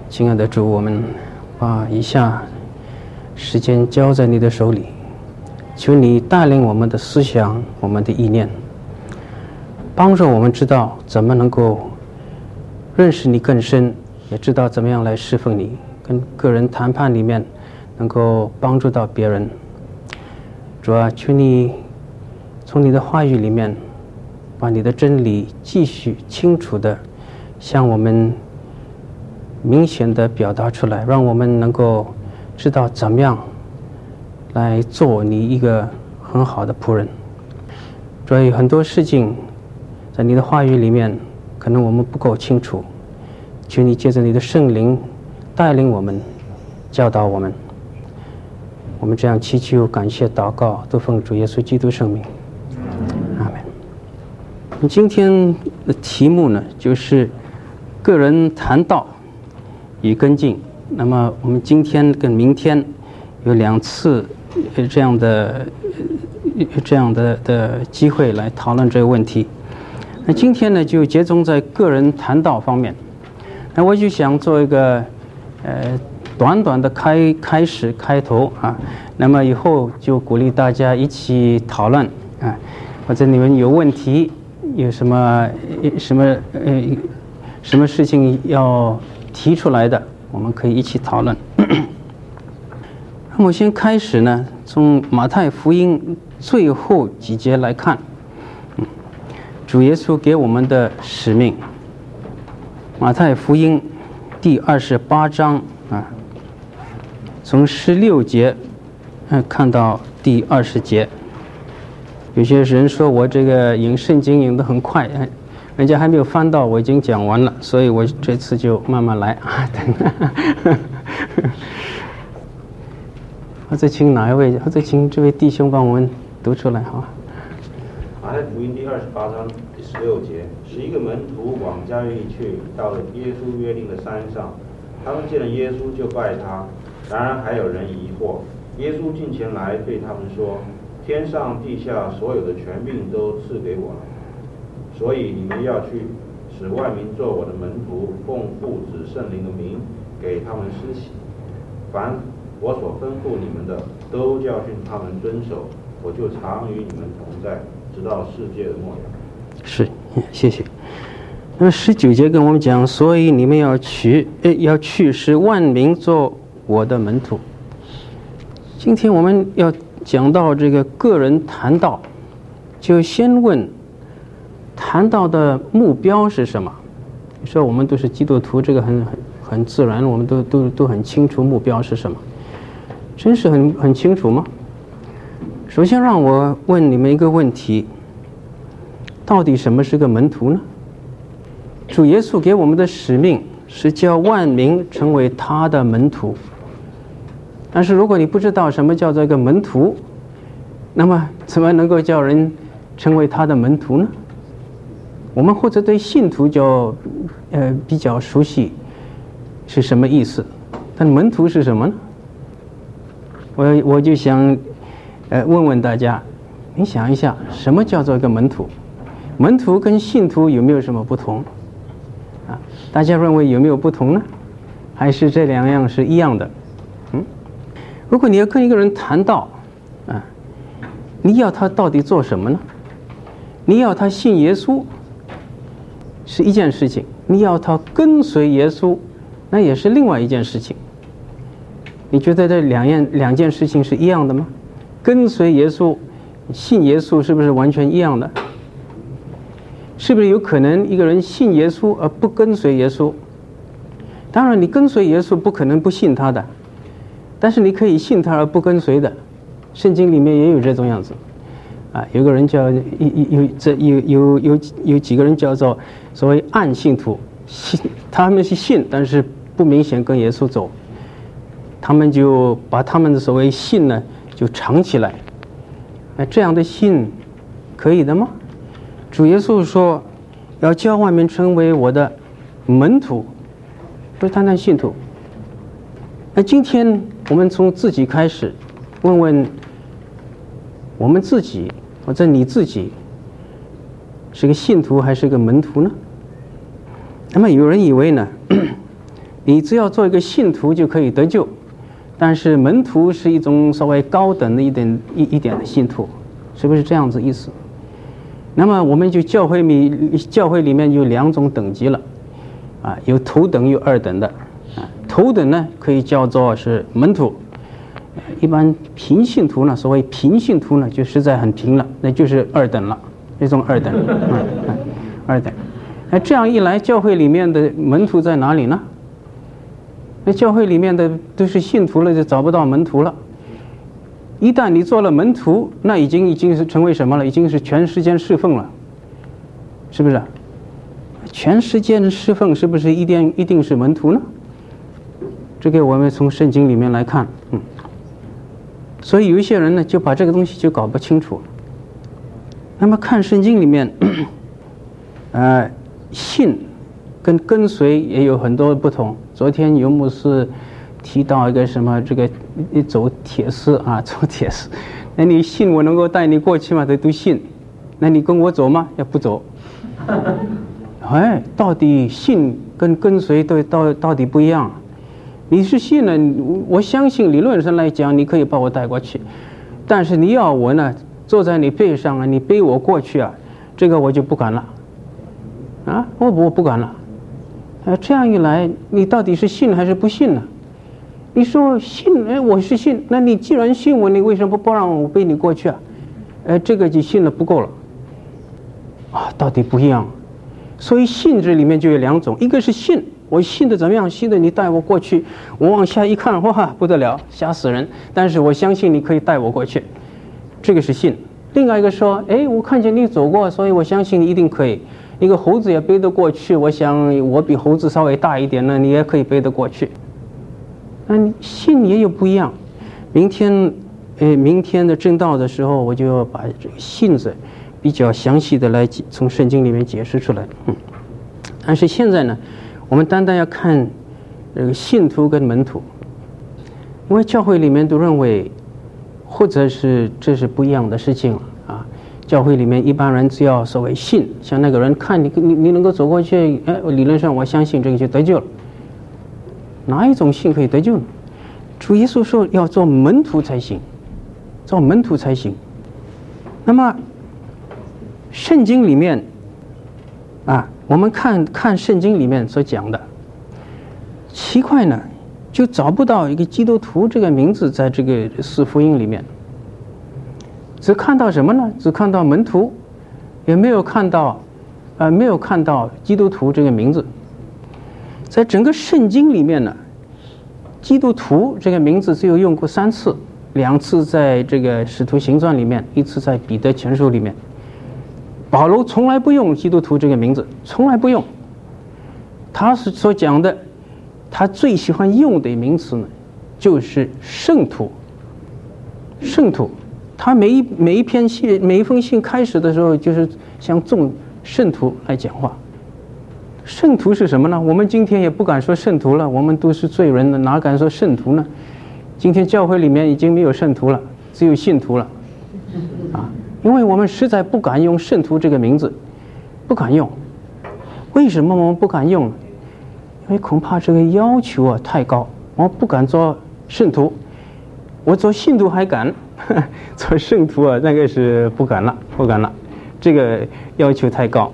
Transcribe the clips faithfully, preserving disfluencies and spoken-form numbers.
亲爱的主，我们把以下时间交在你的手里，求你带领我们的思想，我们的意念，帮助我们知道怎么能够认识你更深，也知道怎么样来侍奉你，跟个人谈判里面能够帮助到别人。主啊，求你从你的话语里面把你的真理继续清楚的向我们明显的表达出来，让我们能够知道怎么样来做你一个很好的仆人。所以很多事情在你的话语里面可能我们不够清楚，求你借着你的圣灵带领我们，教导我们。我们这样祈求感谢祷告都奉主耶稣基督圣名，阿们。今天的题目呢，就是个人谈道与跟进。那么我们今天跟明天有两次这样的这样的的机会来讨论这个问题。那今天呢，就集中在个人谈道方面。那我就想做一个呃短短的开开始开头啊，那么以后就鼓励大家一起讨论啊，或者你们有问题，有什么什么呃什么事情要提出来的，我们可以一起讨论。那么先开始呢，从马太福音最后几节来看，主耶稣给我们的使命。马太福音第二十八章啊，从十六节嗯看到第二十节。有些人说我这个引圣经引得很快，人家还没有翻到，我已经讲完了，所以我这次就慢慢来啊。或者请哪一位，或者请这位弟兄帮我们读出来好吧？ 马太福音第二十八章第十六节，十一个门徒往加利利去，到了耶稣约定的山上，他们见了耶稣就拜他。然而还有人疑惑。耶稣近前来对他们说：天上地下所有的权柄都赐给我了，所以你们要去，使万民做我的门徒，奉父子圣灵的名给他们施洗。凡我所吩咐你们的，都教训他们遵守。我就常与你们同在，直到世界的末了。 是，谢谢。那么十九节跟我们讲，所以你们要去，呃，要去使万民做我的门徒。今天我们要讲到这个个人谈道，就先问谈道的目标是什么？你说我们都是基督徒，这个很很很自然，我们都都都很清楚目标是什么。真是很很清楚吗？首先让我问你们一个问题，到底什么是个门徒呢？主耶稣给我们的使命是叫万民成为他的门徒。但是如果你不知道什么叫做一个门徒，那么怎么能够叫人成为他的门徒呢？我们或者对信徒就呃比较熟悉是什么意思，但门徒是什么呢？我我就想呃问问大家，你想一下，什么叫做一个门徒？门徒跟信徒有没有什么不同啊？大家认为有没有不同呢？还是这两样是一样的？嗯，如果你要跟一个人谈道啊，你要他到底做什么呢？你要他信耶稣是一件事情，你要他跟随耶稣那也是另外一件事情。你觉得这两样两件事情是一样的吗？跟随耶稣信耶稣是不是完全一样的？是不是有可能一个人信耶稣而不跟随耶稣？当然你跟随耶稣不可能不信他的，但是你可以信他而不跟随的。圣经里面也有这种样子啊，有个人叫有有这有有有有几个人叫做所谓暗信徒，信他们是信，但是不明显跟耶稣走，他们就把他们的所谓信呢就藏起来。哎，这样的信可以的吗？主耶稣说要叫万民成为我的门徒，不是单单信徒。那今天我们从自己开始问问我们自己，或者你自己是个信徒还是个门徒呢？那么有人以为呢你只要做一个信徒就可以得救，但是门徒是一种稍微高等的一点一一点的信徒，是不是这样子意思？那么我们就教会里教会里面有两种等级了，啊，有头等有二等的，啊，头等呢可以叫做是门徒，一般平信徒呢，所谓平信徒呢就实在很平了，那就是二等了，那种二等，嗯嗯，二等。那这样一来，教会里面的门徒在哪里呢？那教会里面的都是信徒了，就找不到门徒了。一旦你做了门徒，那已经已经是成为什么了？已经是全时间侍奉了，是不是？全时间侍奉是不是一定一定是门徒呢？这个我们从圣经里面来看，嗯。所以有一些人呢，就把这个东西就搞不清楚。那么看圣经里面，呃，信跟跟随也有很多不同。昨天有牧师提到一个什么，这个你走铁丝啊，走铁丝，那你信我能够带你过去吗？这都信。那你跟我走吗？也不走。哎，到底信跟跟随都到到底不一样。你是信了，我相信理论上来讲，你可以把我带过去，但是你要我呢，坐在你背上啊，你背我过去啊，这个我就不敢了。啊，我我不敢了。呃，这样一来，你到底是信还是不信呢？你说信，哎，我是信，那你既然信我，你为什么不让我背你过去啊？哎，这个就信了不够了。啊，到底不一样。所以信这里面就有两种，一个是信，我信的怎么样？信的你带我过去，我往下一看，哇，不得了，吓死人！但是我相信你可以带我过去，这个是信。另外一个说，哎，我看见你走过，所以我相信你一定可以。一个猴子也背得过去，我想我比猴子稍微大一点呢，你也可以背得过去。那你信也有不一样。明天，呃，明天的正道的时候，我就要把这个信字比较详细的来从圣经里面解释出来。嗯，但是现在呢，我们单单要看这个信徒跟门徒，因为教会里面都认为，或者是这是不一样的事情了啊。教会里面一般人只要所谓信，像那个人看你你你能够走过去，哎，理论上我相信这个就得救了。哪一种信可以得救呢？主耶稣说要做门徒才行，做门徒才行。那么圣经里面啊，我们看看圣经里面所讲的，奇怪呢，就找不到一个基督徒这个名字在这个四福音里面。只看到什么呢？只看到门徒，也没有看到，呃，没有看到基督徒这个名字。在整个圣经里面呢，基督徒这个名字只有用过三次，两次在这个使徒行传里面，一次在彼得前书里面。保罗从来不用基督徒这个名字，从来不用。他是所讲的，他最喜欢用的名词呢，就是圣徒。圣徒。他每一每一篇信每一封信开始的时候，就是向众圣徒来讲话。圣徒是什么呢？我们今天也不敢说圣徒了，我们都是罪人了，哪敢说圣徒呢？今天教会里面已经没有圣徒了，只有信徒了，啊，因为我们实在不敢用圣徒这个名字，不敢用。为什么我们不敢用呢？因为恐怕这个要求啊太高，我不敢做圣徒，我做信徒还敢。做圣徒啊，那个是不敢了，不敢了，这个要求太高。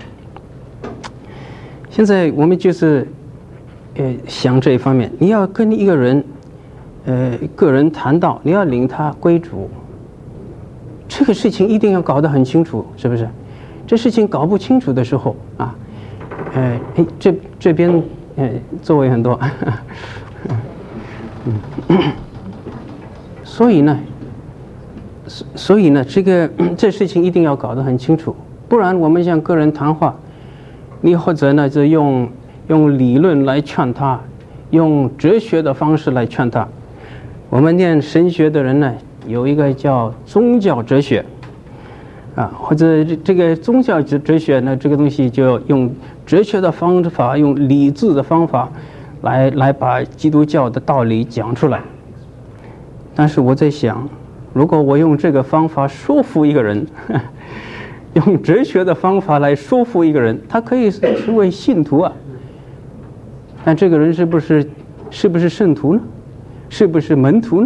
现在我们就是呃想这一方面，你要跟一个人呃个人谈到，你要领他归主，这个事情一定要搞得很清楚，是不是？这事情搞不清楚的时候啊，呃哎这这边呃座位很多，嗯，所以呢。所以呢，这个这事情一定要搞得很清楚，不然我们向个人谈话，你或者呢就用用理论来劝他，用哲学的方式来劝他。我们念神学的人呢，有一个叫宗教哲学，啊，或者这个宗教哲哲学呢，这个东西就用哲学的方法，用理智的方法来来把基督教的道理讲出来。但是我在想，如果我用这个方法说服一个人，用哲学的方法来说服一个人，他可以成为信徒啊， 但这个人是不是是不是圣徒呢？是不是门徒呢？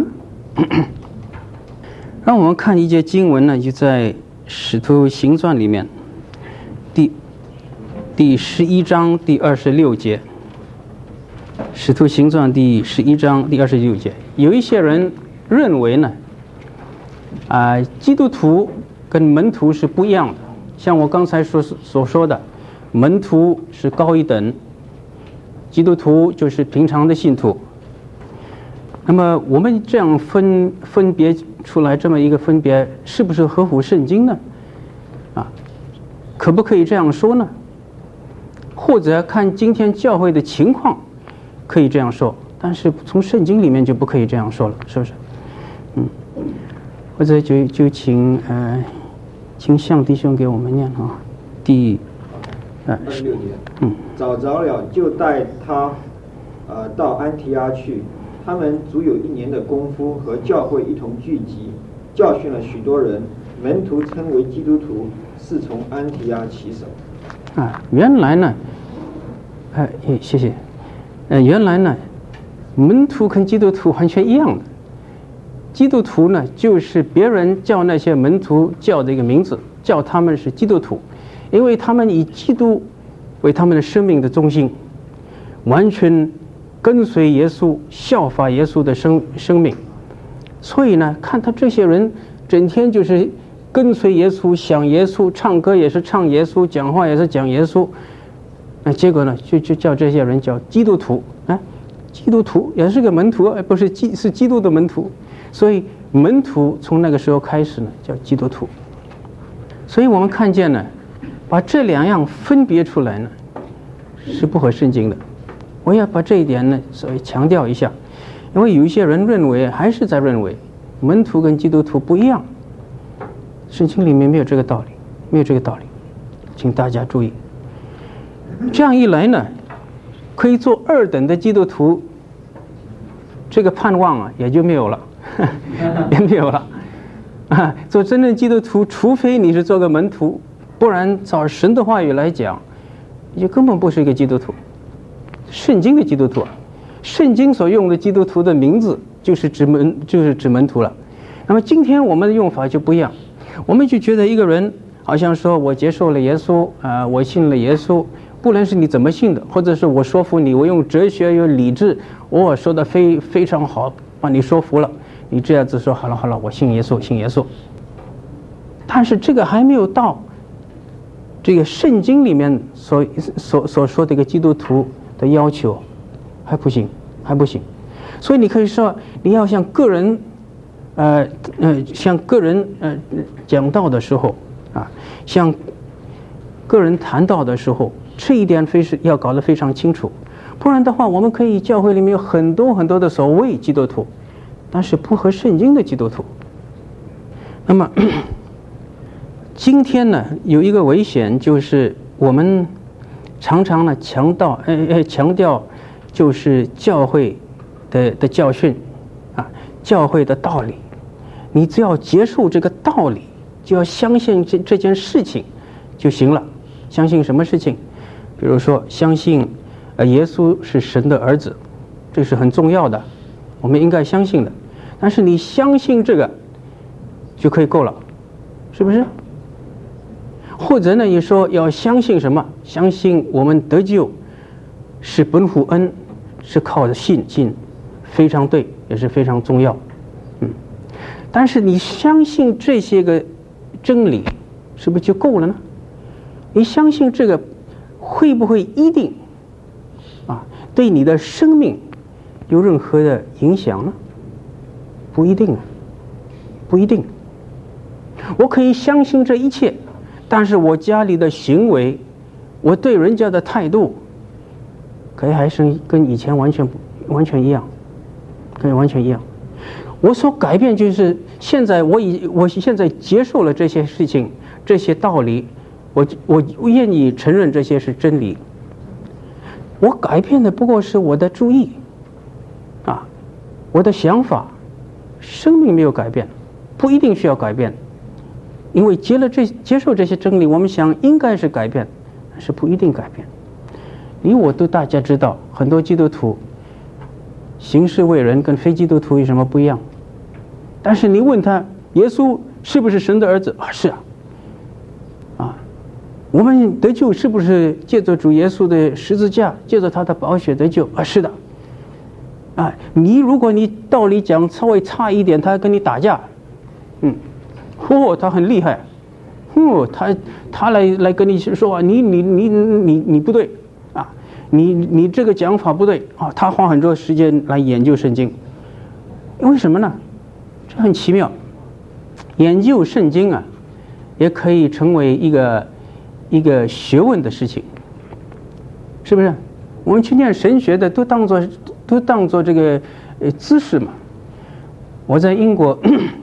让我们看一节经文呢，就在《使徒行传》里面，第第十一章第二十六节，《使徒行传》第十一章第二十六节，有一些人认为呢，啊、呃，基督徒跟门徒是不一样的。像我刚才所所说的，门徒是高一等，基督徒就是平常的信徒。那么我们这样分分别出来这么一个分别，是不是合乎圣经呢？啊，可不可以这样说呢？或者看今天教会的情况，可以这样说，但是从圣经里面就不可以这样说了，是不是？嗯，或者就就请呃，请向弟兄给我们念啊，第呃二十六节，嗯，找着了就带他呃到安提阿去。他们足有一年的功夫，和教会一同聚集，教训了许多人。门徒称为基督徒，是从安提阿起手。 啊，原来呢，呃，谢谢，呃，原来呢，门徒跟基督徒完全一样的。基督徒呢，就是别人叫那些门徒叫的一个名字，叫他们是基督徒，因为他们以基督为他们的生命的中心，完全跟随耶稣，效法耶稣的生生命。所以呢，看他这些人整天就是跟随耶稣，想耶稣，唱歌也是唱耶稣，讲话也是讲耶稣，那结果呢，就就叫这些人叫基督徒啊，基督徒也是个门徒，而不是基是基督的门徒。所以门徒从那个时候开始呢，叫基督徒。所以我们看见呢，把这两样分别出来呢，是不合圣经的。我要把这一点呢稍微强调一下，因为有一些人认为，还是在认为门徒跟基督徒不一样，圣经里面没有这个道理，没有这个道理，请大家注意。这样一来呢，可以做二等的基督徒，这个盼望啊也就没有了，也没有了啊！做真正基督徒，除非你是做个门徒，不然照神的话语来讲，你就根本不是一个基督徒。圣经的基督徒啊，圣经所用的基督徒的名字就是指门，就是指门徒了。那么今天我们的用法就不一样，我们就觉得一个人好像说我接受了耶稣啊、呃，我信了耶稣，不论是你怎么信的，或者是我说服你，我用哲学用理智，我说的非非常好，把你说服了，你这样子说好了好了，我信耶稣，信耶稣。但是这个还没有到这个圣经里面所所所说的一个基督徒的要求，还不行，还不行。所以你可以说，你要向个人，呃呃，向个人呃讲道的时候啊，向个人谈道的时候，这一点非是要搞得非常清楚。不然的话，我们可以教会里面有很多很多的所谓基督徒，但是不合圣经的基督徒。那么今天呢，有一个危险，就是我们常常呢强调，呃呃强调就是教会的的教训啊，教会的道理。你只要接受这个道理，就要相信这这件事情就行了。相信什么事情？比如说相信呃耶稣是神的儿子，这是很重要的，我们应该相信的。但是你相信这个就可以够了，是不是？或者呢，你说要相信什么？相信我们得救是本乎恩，是靠着信心，非常对，也是非常重要。嗯，但是你相信这些个真理，是不是就够了呢？你相信这个，会不会一定啊对你的生命有任何的影响呢？不一定啊，不一定。我可以相信这一切，但是我家里的行为，我对人家的态度，可以还是跟以前完全完全一样，可以完全一样。我所改变就是现在我已我现在接受了这些事情，这些道理，我我愿意承认这些是真理。我改变的不过是我的注意啊，我的想法，生命没有改变，不一定需要改变。因为接了这接受这些真理，我们想应该是改变，但是不一定改变。 你我都大家知道，很多基督徒行事为人跟非基督徒有什么不一样？但是你问他，耶稣是不是神的儿子啊？是啊。啊，我们得救是不是借着主耶稣的十字架，借着他的宝血得救啊？是的。啊，你如果你道理讲稍微差一点，他跟你打架，嗯，嚯、哦，他很厉害，哦，他他来来跟你说啊，你你你你你不对啊，你你这个讲法不对啊，他花很多时间来研究圣经，为什么呢？这很奇妙，研究圣经啊，也可以成为一个一个学问的事情，是不是？我们去念神学的都当作都当作这个呃知识嘛。我在英国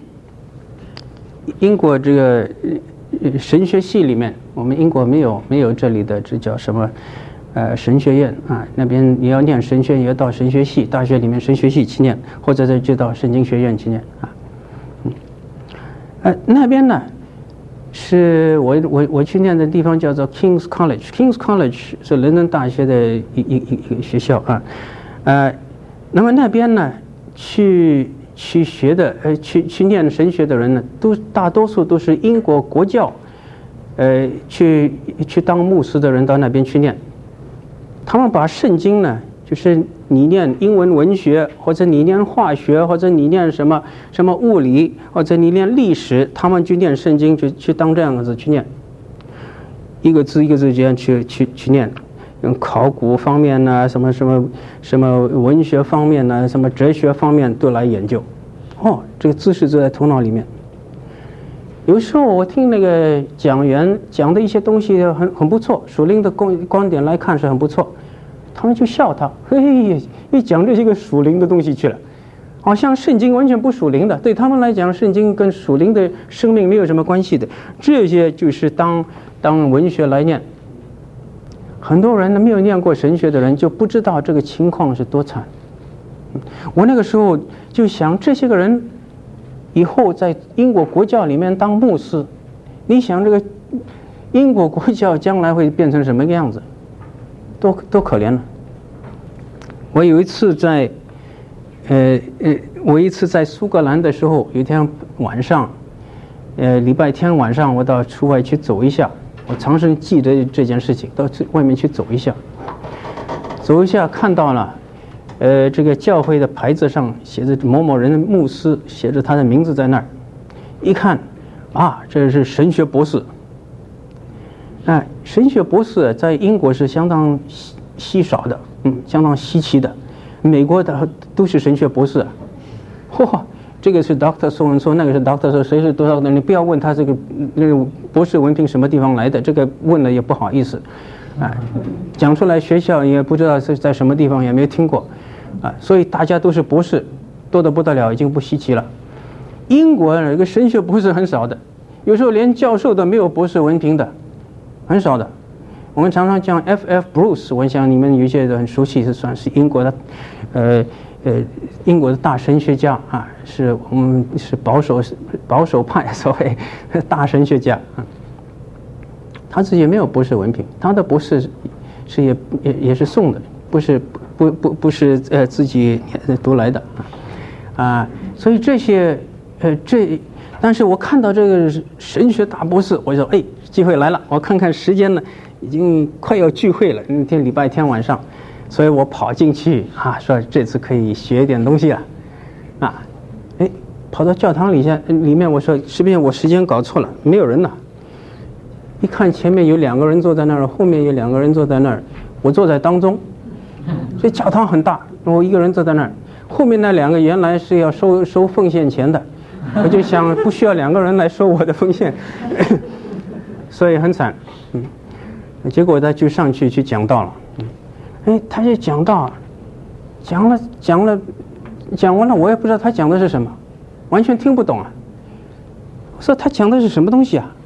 英国这个神学系里面，我们英国没有没有这里的这叫什么呃神学院啊，那边你要念神学也要到神学系，大学里面神学系去念，或者再就到圣经学院去念啊。嗯，呃那边呢是我我我去念的地方叫做 King's College，King's College 是伦敦大学的一一一一个学校啊，呃，那么那边呢去去学的呃去去念神学的人呢，都大多数都是英国国教，呃去去当牧师的人到那边去念，他们把圣经呢，就是你念英文文学，或者你念化学，或者你念什么什么物理，或者你念历史，他们去念圣经，就去当这样子去念，一个字一个字这样去去去念，用考古方面呢，什么什么什么文学方面呢，什么哲学方面都来研究。哦，这个知识就在头脑里面。有时候我听那个讲员讲的一些东西很很不错，属灵的观观点来看是很不错。他们就笑他，嘿，一讲这些个属灵的东西去了，好像圣经完全不属灵的，对他们来讲，圣经跟属灵的生命没有什么关系的，这些就是当当文学来念。很多人呢没有念过神学的人就不知道这个情况是多惨。我那个时候就想，这些个人以后在英国国教里面当牧师，你想这个英国国教将来会变成什么样子？多多可怜了！我有一次在，呃呃，我一次在苏格兰的时候，有一天晚上，呃，礼拜天晚上，我到出外去走一下。我常常记得这件事情，到外面去走一下，走一下看到了，呃，这个教会的牌子上写着某某人的牧师，写着他的名字在那儿。一看，啊，这是神学博士。哎，神学博士在英国是相当稀稀少的，嗯，相当稀奇的。美国的都是神学博士，嚯，这个是 Doctor 说文说，那个是 Doctor 说，谁是多少的？你不要问他这个那个博士文凭什么地方来的，这个问了也不好意思，哎，讲出来学校也不知道是在什么地方，也没有听过，啊，所以大家都是博士，多得不得了，已经不稀奇了。英国有个神学博士很少的，有时候连教授都没有博士文凭的。很少的，我们常常讲 F F Bruce， 我想你们有些人很熟悉，是算是英国的，呃呃，英国的大神学家啊，是我们是保守保守派所谓大神学家啊。他自己也没有博士文凭，他的博士是也也也是送的，不是不不不是呃自己读来的啊啊，所以这些呃这。但是我看到这个神学大博士，我说哎，机会来了，我看看时间呢，已经快要聚会了，那天礼拜天晚上，所以我跑进去啊，说这次可以学一点东西了，啊，哎，跑到教堂里下里面，我说是不是我时间搞错了？没有人呢，一看前面有两个人坐在那儿，后面有两个人坐在那儿，我坐在当中，所以教堂很大，我一个人坐在那儿，后面那两个原来是要收收奉献钱的。我就想不需要两个人来收我的奉献，所以很惨，嗯，结果他就上去去讲道了，嗯，哎，他就讲道，讲了讲了，讲完了，我也不知道他讲的是什么，完全听不懂啊。我说他讲的是什么东西啊？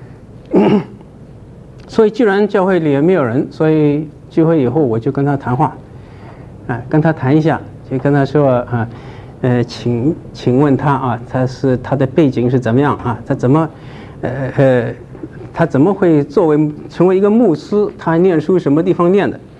所以既然教会里也没有人，所以聚会以后我就跟他谈话，啊，跟他谈一下，就跟他说啊。呃，请请问他啊，他是他的背景是怎么样啊？他怎么，呃呃，他怎么会作为成为一个牧师？他念书什么地方念的？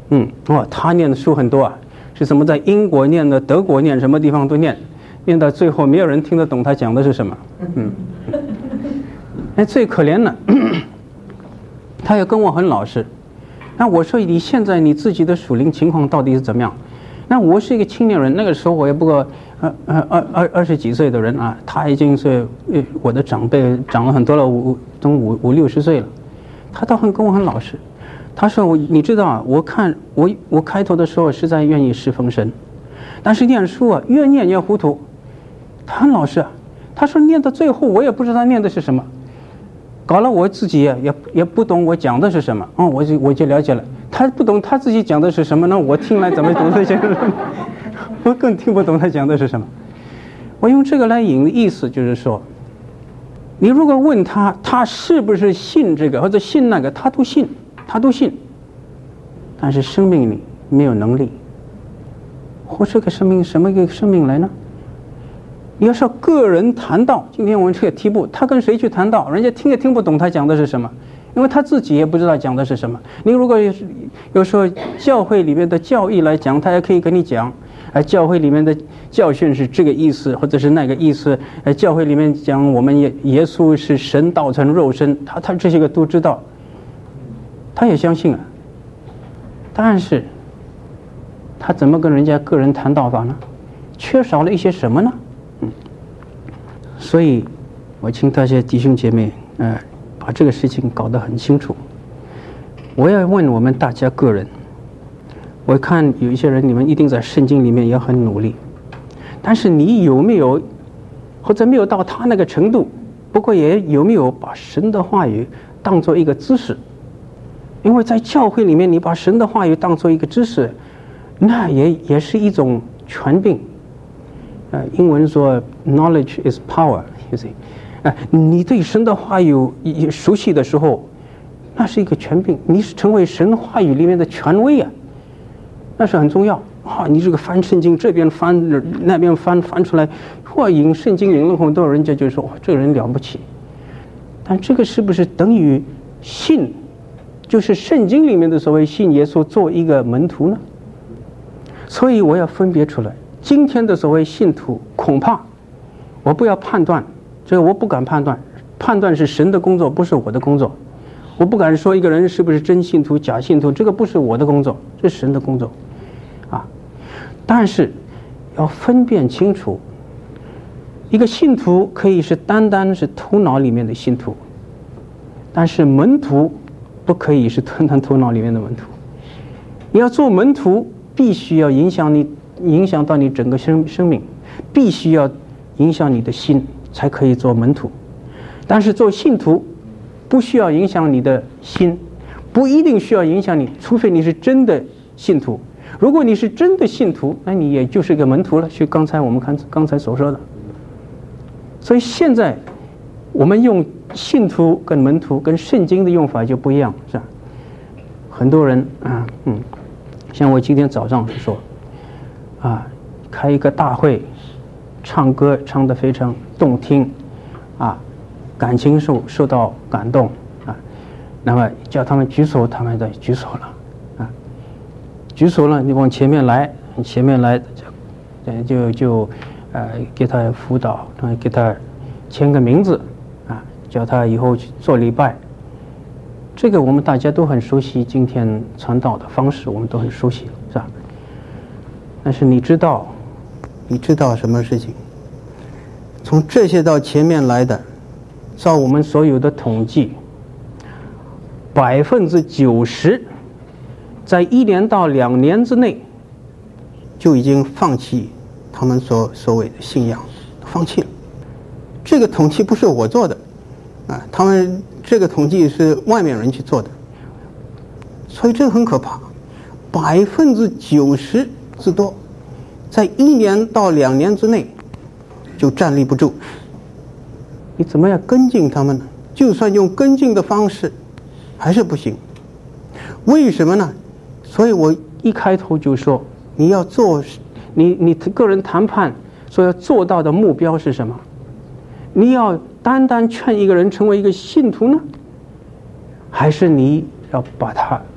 嗯，哇，他念的书很多啊，是什么在英国念的，德国念，什么地方都念，念到最后没有人听得懂他讲的是什么。嗯，哎，最可怜的，他也跟我很老实。那我说你现在你自己的属灵情况到底是怎么样？那我是一个青年人，那个时候我也不过呃呃二二二十几岁的人啊，他已经是呃我的长辈，长了很多了，五都五五六十岁了。他倒很跟我很老实，他说我你知道啊，我看我我开头的时候实在愿意侍奉神，但是念书啊越念越糊涂。他很老实啊，他说念到最后我也不知道他念的是什么，搞了我自己也也也不懂我讲的是什么。嗯，我就我就了解了。他不懂他自己讲的是什么呢？我听来怎么懂他讲的？我更听不懂他讲的是什么。我用这个来引的意思就是说，你如果问他，他是不是信这个或者信那个，他都信，他都信。但是生命里没有能力，活出个生命什么一个生命来呢？你要说个人谈道，今天我们这个题目，他跟谁去谈道？人家听也听不懂他讲的是什么。因为他自己也不知道讲的是什么。你如果有时候教会里面的教义来讲，他也可以跟你讲，而教会里面的教训是这个意思，或者是那个意思。呃，教会里面讲我们耶耶稣是神道成肉身，他他这些个都知道，他也相信啊。但是，他怎么跟人家个人谈道法呢？缺少了一些什么呢？嗯，所以，我请大家弟兄姐妹，呃。把这个事情搞得很清楚。我要问我们大家个人，我看有一些人你们一定在圣经里面也很努力，但是你有没有或者没有到他那个程度，不过也有没有把神的话语当作一个知识？因为在教会里面你把神的话语当作一个知识，那也也是一种权柄。呃，英文说 knowledge is power， you see。你对神的话语熟悉的时候，那是一个权柄，你是成为神话语里面的权威啊，那是很重要啊！你这个翻圣经，这边翻那边翻翻出来，或引圣经引了很多人家就说哇，这个人了不起。但这个是不是等于信，就是圣经里面的所谓信耶稣做一个门徒呢？所以我要分别出来，今天的所谓信徒，恐怕我不要判断。这个我不敢判断，判断是神的工作，不是我的工作。我不敢说一个人是不是真信徒、假信徒，这个不是我的工作，这是神的工作，啊。但是要分辨清楚，一个信徒可以是单单是头脑里面的信徒，但是门徒不可以是单单头脑里面的门徒。你要做门徒，必须要影响你，影响到你整个生生命，必须要影响你的心。才可以做门徒，但是做信徒不需要影响你的心，不一定需要影响你，除非你是真的信徒。如果你是真的信徒，那你也就是个门徒了，就刚才我们看刚才所说的。所以现在我们用信徒跟门徒跟圣经的用法就不一样，是吧？很多人啊，嗯，像我今天早上说啊，开一个大会，唱歌唱得非常动听，啊，感情受受到感动啊，那么叫他们举手，他们就举手了，啊，举手了，你往前面来，前面来，就就就呃给他辅导，给他签个名字，啊，叫他以后去做礼拜。这个我们大家都很熟悉，今天传道的方式我们都很熟悉，是吧？但是你知道，你知道什么事情？从这些到前面来的，照我们所有的统计，百分之九十，在一年到两年之内，就已经放弃他们所所谓的信仰，放弃了。这个统计不是我做的，啊，他们这个统计是外面人去做的，所以这个很可怕，百分之九十之多，在一年到两年之内。就站立不住，你怎么样跟进他们呢？就算用跟进的方式，还是不行。为什么呢？所以我一开头就说，你要做，你你个人谈判所要做到的目标是什么？你要单单劝一个人成为一个信徒呢，还是你要把他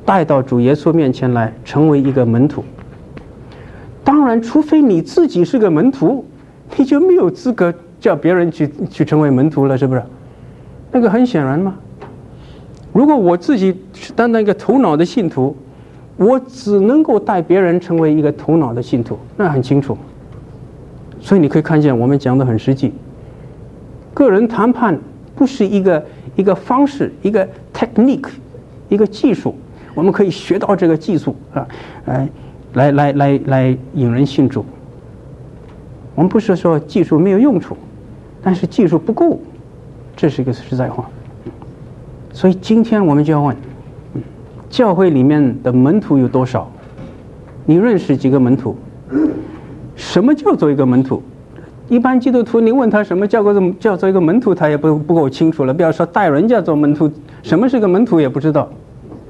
带到主耶稣面前来，成为一个门徒。当然，除非你自己是个门徒，你就没有资格叫别人去去成为门徒了，是不是？那个很显然嘛。如果我自己是单单一个头脑的信徒，我只能够带别人成为一个头脑的信徒，那很清楚。所以你可以看见我们讲的很实际。个人谈判不是一个一个方式，一个 technique， 一个技术，我们可以学到这个技术啊，来来来来来引人信主。我们不是说技术没有用处，但是技术不够，这是一个实在话。所以今天我们就要问，教会里面的门徒有多少？你认识几个门徒？什么叫做一个门徒？一般基督徒你问他什么叫做叫做一个门徒，他也不不够清楚了，不要说带人家做门徒，什么是个门徒也不知道。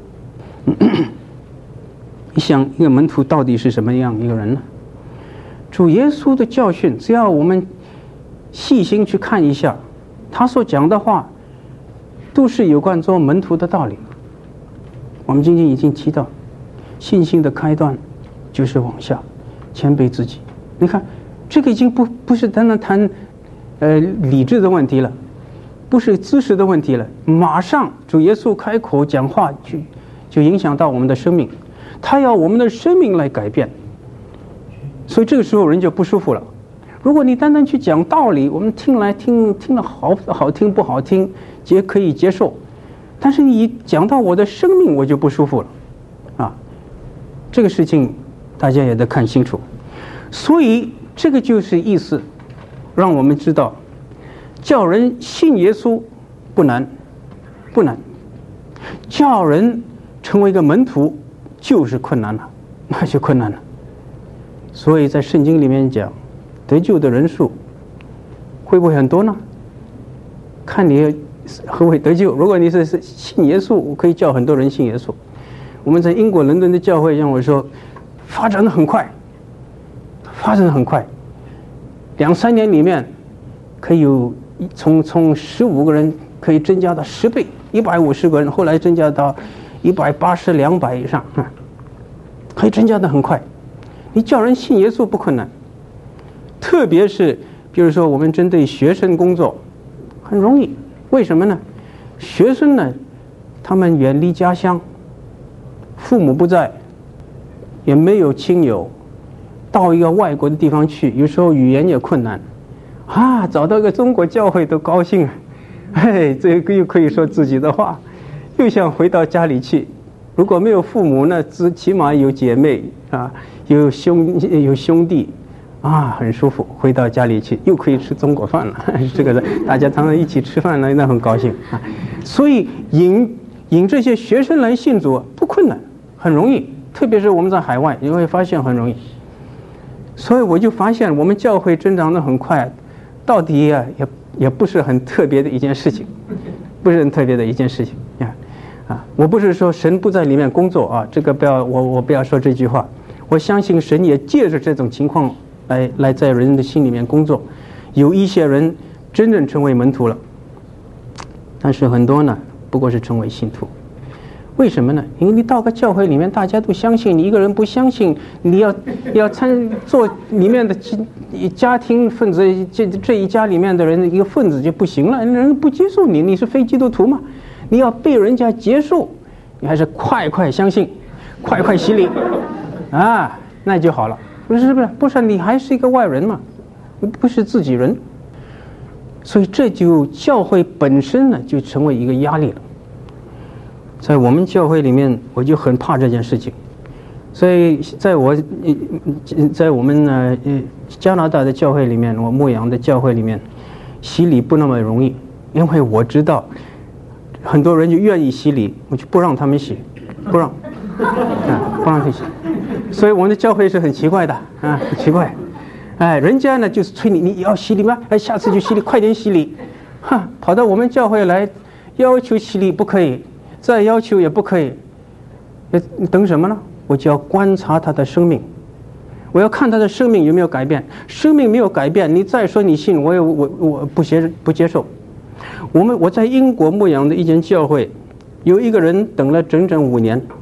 你想一个门徒到底是什么样一个人呢？主耶稣的教训，只要我们细心去看一下，他所讲的话都是有关做门徒的道理。我们今天已经提到，信心的开端就是往下谦卑自己。你看，这个已经不不是单单谈呃理智的问题了，不是知识的问题了，马上主耶稣开口讲话就就影响到我们的生命，他要我们的生命来改变。所以这个时候人就不舒服了。如果你单单去讲道理，我们听来听听了好好听不好听也可以接受，但是你讲到我的生命，我就不舒服了啊！这个事情大家也得看清楚。所以这个就是意思，让我们知道，叫人信耶稣不难，不难；叫人成为一个门徒就是困难了，那就困难了。所以在圣经里面讲，得救的人数会不会很多呢？看你何为得救。如果你是信耶稣，我可以叫很多人信耶稣。我们在英国伦敦的教会，像我说，发展的很快，发展的很快，两三年里面可以有从从十五个人可以增加到十倍，一百五十个人，后来增加到一百八十、两百以上，可以增加的很快。你叫人信耶稣不困难，特别是比如说我们针对学生工作，很容易。为什么呢？学生呢，他们远离家乡，父母不在，也没有亲友，到一个外国的地方去，有时候语言也困难啊，找到个中国教会都高兴，嘿，这个又可以说自己的话，又想回到家里去。如果没有父母呢，只起码有姐妹啊，有兄有兄弟啊，很舒服。回到家里去，又可以吃中国饭了。这个大家常常一起吃饭呢，那很高兴啊。所以引引这些学生来信主不困难，很容易。特别是我们在海外，你会发现很容易。所以我就发现我们教会增长得很快，到底啊也也不是很特别的一件事情，不是很特别的一件事情啊。啊，我不是说神不在里面工作啊，这个不要我我不要说这句话。我相信神也借着这种情况来来在人的心里面工作，有一些人真正成为门徒了，但是很多呢不过是成为信徒。为什么呢？因为你到个教会里面，大家都相信，你一个人不相信，你要要参做里面的家庭分子，这这一家里面的人的一个分子就不行了，人不接受你，你是非基督徒嘛？你要被人家接受，你还是快快相信，快快洗礼啊，那就好了。不是不是不是，你还是一个外人嘛，你不是自己人。所以这就教会本身呢就成为一个压力了。在我们教会里面，我就很怕这件事情。所以在我在我们呢加拿大的教会里面，我牧养的教会里面，洗礼不那么容易，因为我知道很多人就愿意洗礼，我就不让他们洗，不让啊，不让他们洗。所以我们的教会是很奇怪的啊，很奇怪。哎，人家呢就是催你，你要洗礼吗？哎，下次就洗礼，快点洗礼。哈，跑到我们教会来要求洗礼不可以，再要求也不可以。你等什么呢？我就要观察他的生命，我要看他的生命有没有改变。生命没有改变，你再说你信，我也我我不接不接受。我们我在英国牧养的一间教会，有一个人等了整整五年，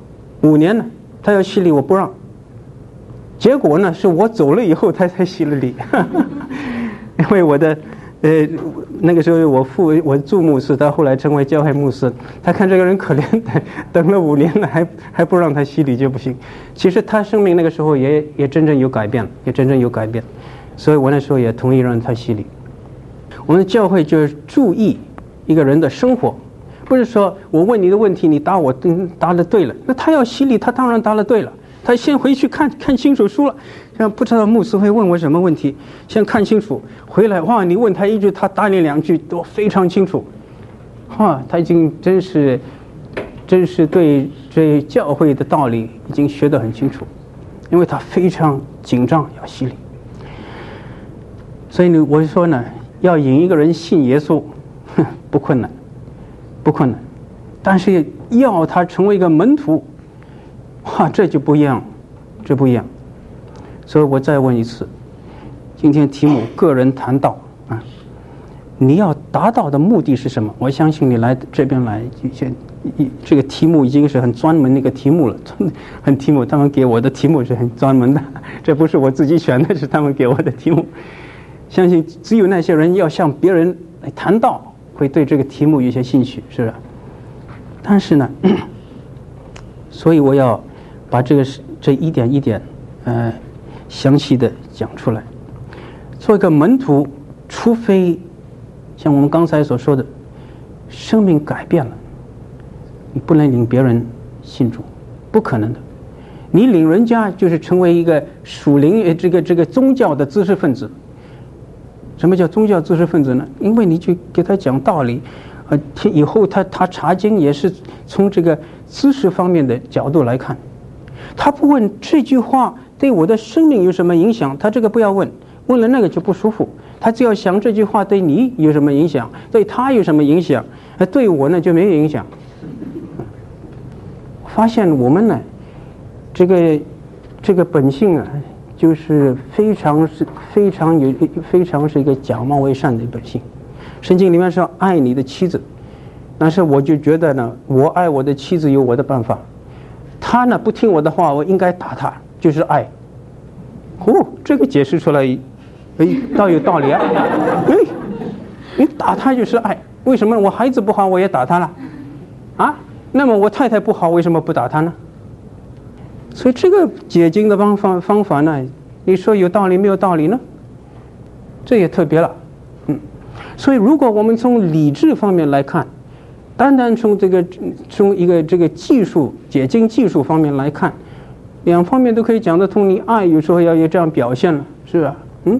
五年了，他要洗礼我不让。结果呢，是我走了以后他才洗了礼，因为我的呃那个时候我父我祝牧师，他后来成为教会牧师，他看这个人可怜，等了五年了还还不让他洗礼就不行。其实他生命那个时候也也真正有改变，也真正有改变，所以我那时候也同意让他洗礼。我们的教会就是注意一个人的生活，不是说我问你的问题你答我答的对了，那他要洗礼他当然答了对了，他先回去看看清楚书了，像不知道牧师会问我什么问题，先看清楚回来，哇，你问他一句他答你两句都非常清楚，哇，他已经真是真是对这教会的道理已经学得很清楚，因为他非常紧张要洗礼。所以呢，我说呢，要引一个人信耶稣不困难不困难，但是要他成为一个门徒，哇，这就不一样，这不一样。所以我再问一次，今天题目个人谈道啊，你要达到的目的是什么？我相信你来这边来，这个题目已经是很专门的一个题目了，很题目，他们给我的题目是很专门的，这不是我自己选的，是他们给我的题目。相信只有那些人要向别人来谈道，会对这个题目有些兴趣，是不是？但是呢，所以我要把这个这一点一点呃详细的讲出来。做一个门徒，除非像我们刚才所说的，生命改变了，你不能领别人信主，不可能的。你领人家就是成为一个属灵这个这个宗教的知识分子。什么叫宗教知识分子呢？因为你去给他讲道理，呃，以后他他查经也是从这个知识方面的角度来看，他不问这句话对我的生命有什么影响，他这个不要问，问了那个就不舒服。他只要想这句话对你有什么影响，对他有什么影响，呃，对我呢就没有影响。发现我们呢，这个这个本性啊。就是非常是非常有非常是一个假冒为善的本性。圣经里面说爱你的妻子，但是我就觉得呢，我爱我的妻子有我的办法，他呢不听我的话，我应该打他，就是爱。哦，这个解释出来，哎，倒有道理啊！哎，你打他就是爱，为什么我孩子不好我也打他了？啊？那么我太太不好，为什么不打他呢？所以这个解经的方法方法呢，你说有道理没有道理呢？这也特别了，嗯。所以如果我们从理智方面来看，单单从这个从一个这个技术解经技术方面来看，两方面都可以讲得通。你爱有时候要有这样表现了，是吧？嗯。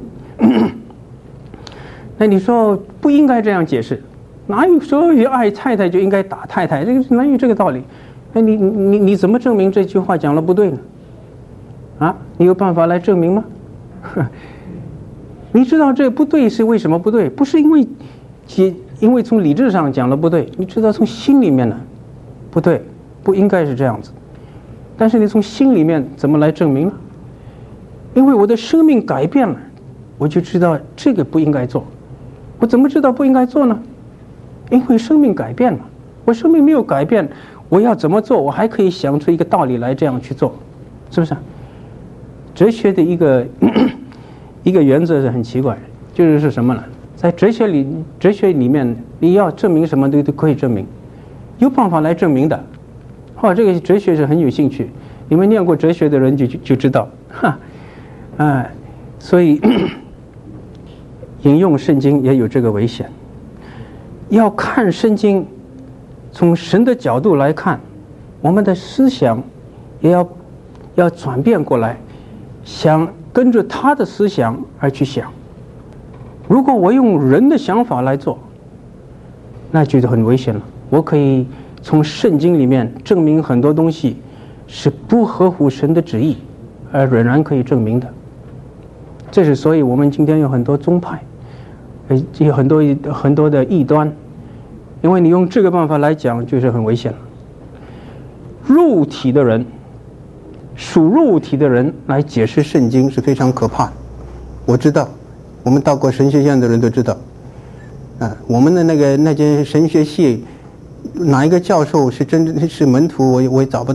那你说不应该这样解释？哪有说有爱太太就应该打太太？这个哪有这个道理？那你你你怎么证明这句话讲了不对呢？啊，你有办法来证明吗？你知道这不对是为什么不对？不是因为其因为从理智上讲了不对，你知道从心里面呢不对，不应该是这样子。但是你从心里面怎么来证明呢？因为我的生命改变了，我就知道这个不应该做。我怎么知道不应该做呢？因为生命改变了。我生命没有改变，我要怎么做？我还可以想出一个道理来这样去做，是不是？哲学的一个一个原则是很奇怪，就是是什么呢？在哲学里，哲学里面你要证明什么都都可以证明，有办法来证明的。哦，这个哲学是很有兴趣，你们念过哲学的人就就就知道，哈，哎，所以引用圣经也有这个危险。要看圣经，从神的角度来看，我们的思想也要要转变过来，想跟着他的思想而去想。如果我用人的想法来做，那就很危险了。我可以从圣经里面证明很多东西是不合乎神的旨意，而仍然可以证明的。这是所以我们今天有很多宗派，呃，有很多很多的异端，因为你用这个办法来讲，就是很危险了。肉体的人，属肉体的人来解释圣经是非常可怕的。我知道，我们到过神学院的人都知道，啊，我们的那个那间神学系，哪一个教授是真正是门徒，我我也找不到。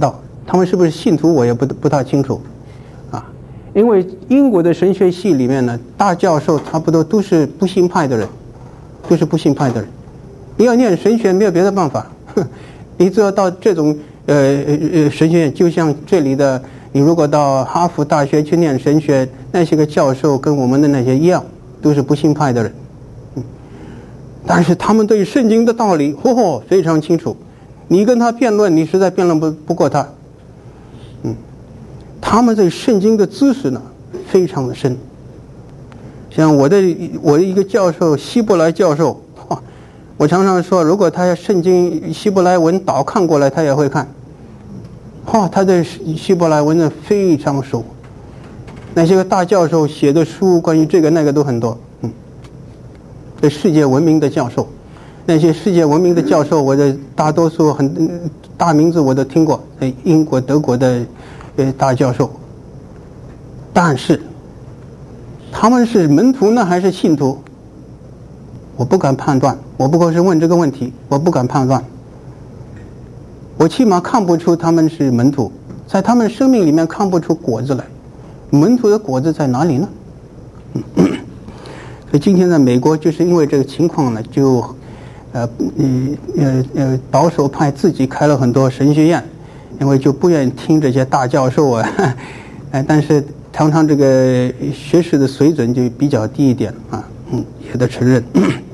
他们是不是信徒我也不不大清楚啊。因为英国的神学系里面呢，大教授差不多都是不信派的人，都是不信派的人。你要念神学没有别的办法，你只要到这种呃呃神学院，就像这里的，你如果到哈佛大学去念神学，那些个教授跟我们的那些一样，都是不信派的人。嗯，但是他们对圣经的道理，嚯嚯非常清楚。你跟他辩论，你实在辩论不不过他。嗯，他们对圣经的知识呢，非常的深。像我的我的一个教授，希伯来教授，哇，我常常说，如果他要圣经希伯来文倒看过来，他也会看。哇，他对希伯来文呢非常熟。那些个大教授写的书，关于这个那个都很多。嗯，这世界闻名的教授。那些世界闻名的教授，我的大多数很大名字我都听过，英国、德国的呃大教授。但是他们是门徒呢还是信徒，我不敢判断。我不过是问这个问题，我不敢判断。我起码看不出他们是门徒，在他们生命里面看不出果子来。门徒的果子在哪里呢？所以今天在美国就是因为这个情况呢，就呃嗯呃呃保守派自己开了很多神学院，因为就不愿意听这些大教授啊，哎，但是常常这个学识的水准就比较低一点啊，嗯，也得承认。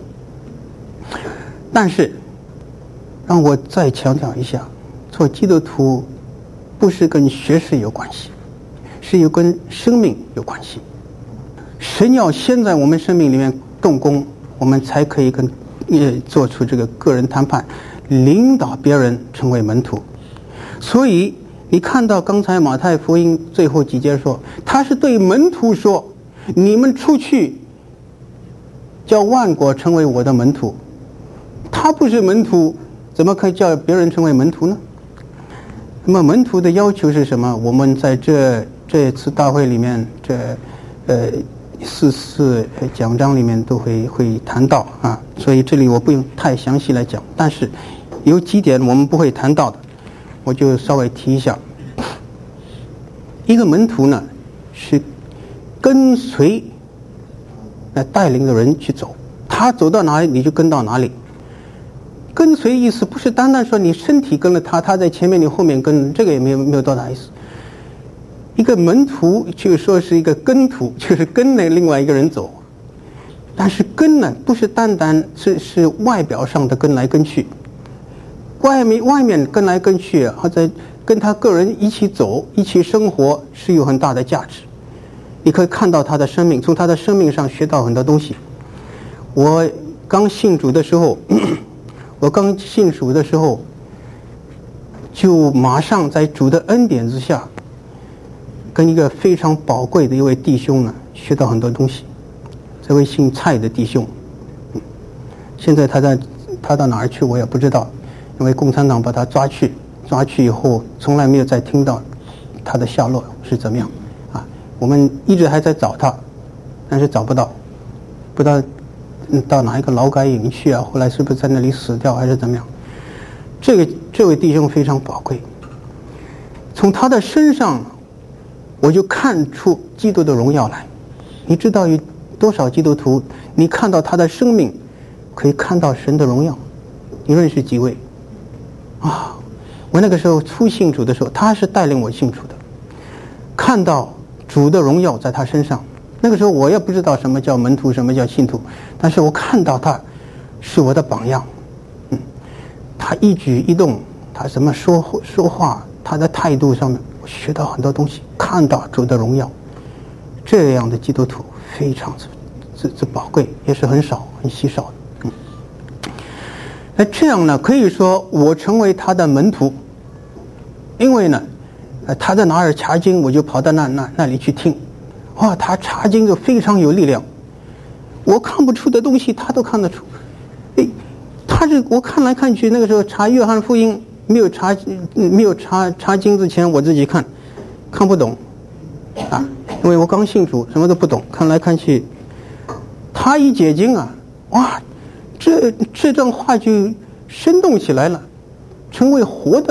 但是让我再强调一下，做基督徒不是跟学识有关系，是有跟生命有关系。神要先在我们生命里面动工，我们才可以跟呃做出这个个人谈判，领导别人成为门徒。所以你看到刚才马太福音最后几节说，他是对门徒说，你们出去叫万国成为我的门徒。他不是门徒，怎么可以叫别人成为门徒呢？那么门徒的要求是什么？我们在这这次大会里面，这呃四次讲章里面都会会谈到啊，所以这里我不用太详细来讲，但是有几点我们不会谈到的，我就稍微提一下。一个门徒呢，是跟随来带领的人去走，他走到哪里你就跟到哪里。跟随意思不是单单说你身体跟了他，他在前面你后面跟，这个也没有没有多大意思。一个门徒就说是一个跟徒，就是跟着另外一个人走。但是跟呢，不是单单是是外表上的跟来跟去，外面外面跟来跟去，或者跟他个人一起走、一起生活是有很大的价值。你可以看到他的生命，从他的生命上学到很多东西。我刚信主的时候。我刚信主的时候，就马上在主的恩典之下，跟一个非常宝贵的一位弟兄呢，学到很多东西。这位姓蔡的弟兄，嗯，现在他在他到哪儿去我也不知道，因为共产党把他抓去，抓去以后，从来没有再听到他的下落是怎么样啊。我们一直还在找他，但是找不到，不知道。到哪一个劳改营去啊？后来是不是在那里死掉，还是怎么样？这个这位弟兄非常宝贵，从他的身上，我就看出基督的荣耀来。你知道有多少基督徒，你看到他的生命，可以看到神的荣耀？你认识几位？啊，我那个时候初信主的时候，他是带领我信主的，看到主的荣耀在他身上。那个时候我也不知道什么叫门徒，什么叫信徒，但是我看到他是我的榜样。嗯，他一举一动，他怎么说说话，他的态度上面，我学到很多东西，看到主的荣耀。这样的基督徒非常之之宝贵，也是很少很稀少的。嗯，那这样呢，可以说我成为他的门徒，因为呢，呃，他在哪儿查经，我就跑到那那那里去听。哇，他查经就非常有力量，我看不出的东西他都看得出。哎，他是我看来看去，那个时候查约翰福音没有查没有查查经之前，我自己看看不懂啊，因为我刚信主，什么都不懂，看来看去，他一解经啊，哇，这这段话就生动起来了，成为活的，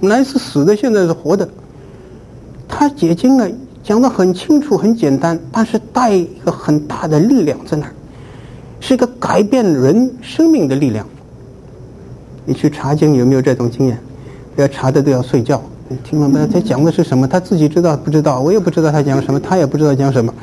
本来是死的，现在是活的。他解经呢讲得很清楚很简单，但是带一个很大的力量在那儿，是一个改变人生命的力量。你去查经有没有这种经验？要查的都要睡觉，听明白他讲的是什么，他自己知道不知道，我也不知道他讲什么，他也不知道讲什么。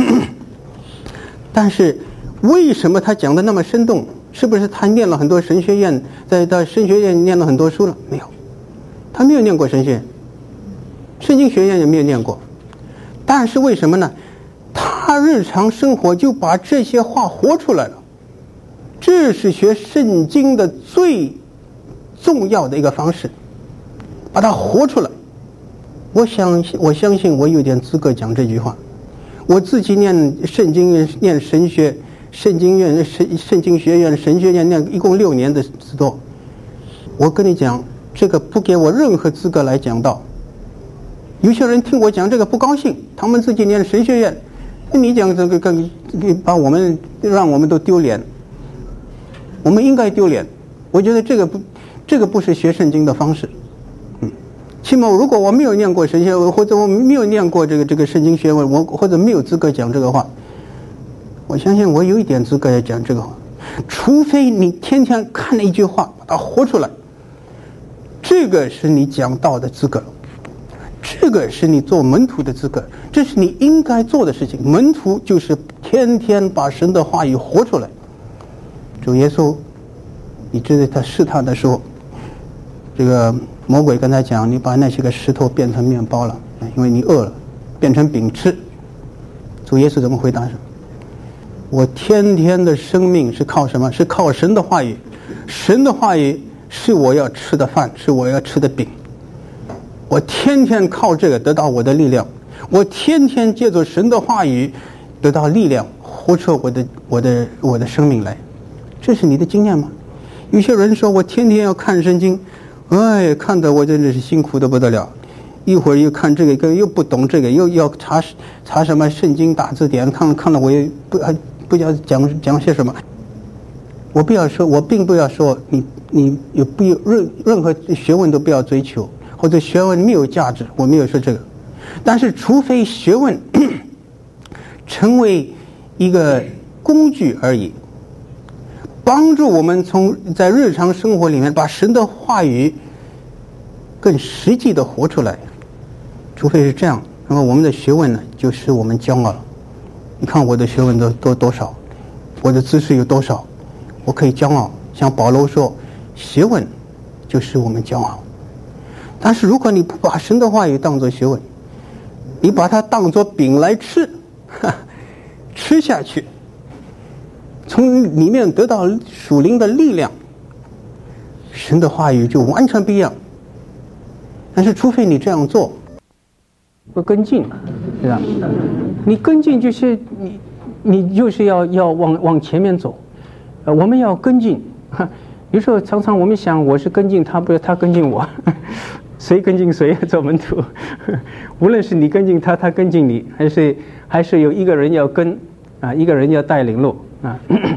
但是为什么他讲的那么生动？是不是他念了很多神学院，在到神学院念了很多书了？没有，他没有念过神学院，圣经学院也没有念过。但是为什么呢？他日常生活就把这些话活出来了。这是学圣经的最重要的一个方式，把它活出来。我相信，我相信我有点资格讲这句话。我自己念圣经院、念神学、圣经院、圣圣经学院、神学院念一共六年的之多。我跟你讲，这个不给我任何资格来讲道。有些人听我讲这个不高兴，他们自己念神学院，你讲这个跟把我们让我们都丢脸，我们应该丢脸。我觉得这个不，这个不是学圣经的方式。嗯，起码如果我没有念过神学，或者我没有念过这个这个圣经学问，我或者没有资格讲这个话。我相信我有一点资格要讲这个话，除非你天天看了一句话把它活出来，这个是你讲道的资格。这个是你做门徒的资格，这是你应该做的事情。门徒就是天天把神的话语活出来。主耶稣，你知道他试探的时候，这个魔鬼跟他讲，你把那些个石头变成面包了，因为你饿了，变成饼吃。主耶稣怎么回答？我天天的生命是靠什么？是靠神的话语。神的话语是我要吃的饭，是我要吃的饼。我天天靠这个得到我的力量，我天天借着神的话语得到力量，活出我的我的我的生命来。这是你的经验吗？有些人说我天天要看圣经，哎，看得我真的是辛苦的不得了。一会儿又看这个，又不懂这个，又要查查什么圣经大字典，看看了我也不不知道讲讲些什么。我不要说，我并不要说你你有不有任任何学问都不要追求。或者学问没有价值，我没有说这个，但是除非学问成为一个工具而已，帮助我们从在日常生活里面把神的话语更实际的活出来，除非是这样，那么我们的学问呢就使我们骄傲了。你看我的学问都都多少，我的知识有多少，我可以骄傲。像保罗说，学问就使我们骄傲。但是如果你不把神的话语当作学问，你把它当作饼来吃，吃下去，从里面得到属灵的力量，神的话语就完全不一样。但是除非你这样做， 不跟进，对吧？你跟进就是你你就是要要往往前面走，呃，我们要跟进。有时候常常我们想，我是跟进他，不是他跟进我。谁跟进谁做门徒，无论是你跟进他，他跟进你，还是还是有一个人要跟啊，一个人要带领路啊。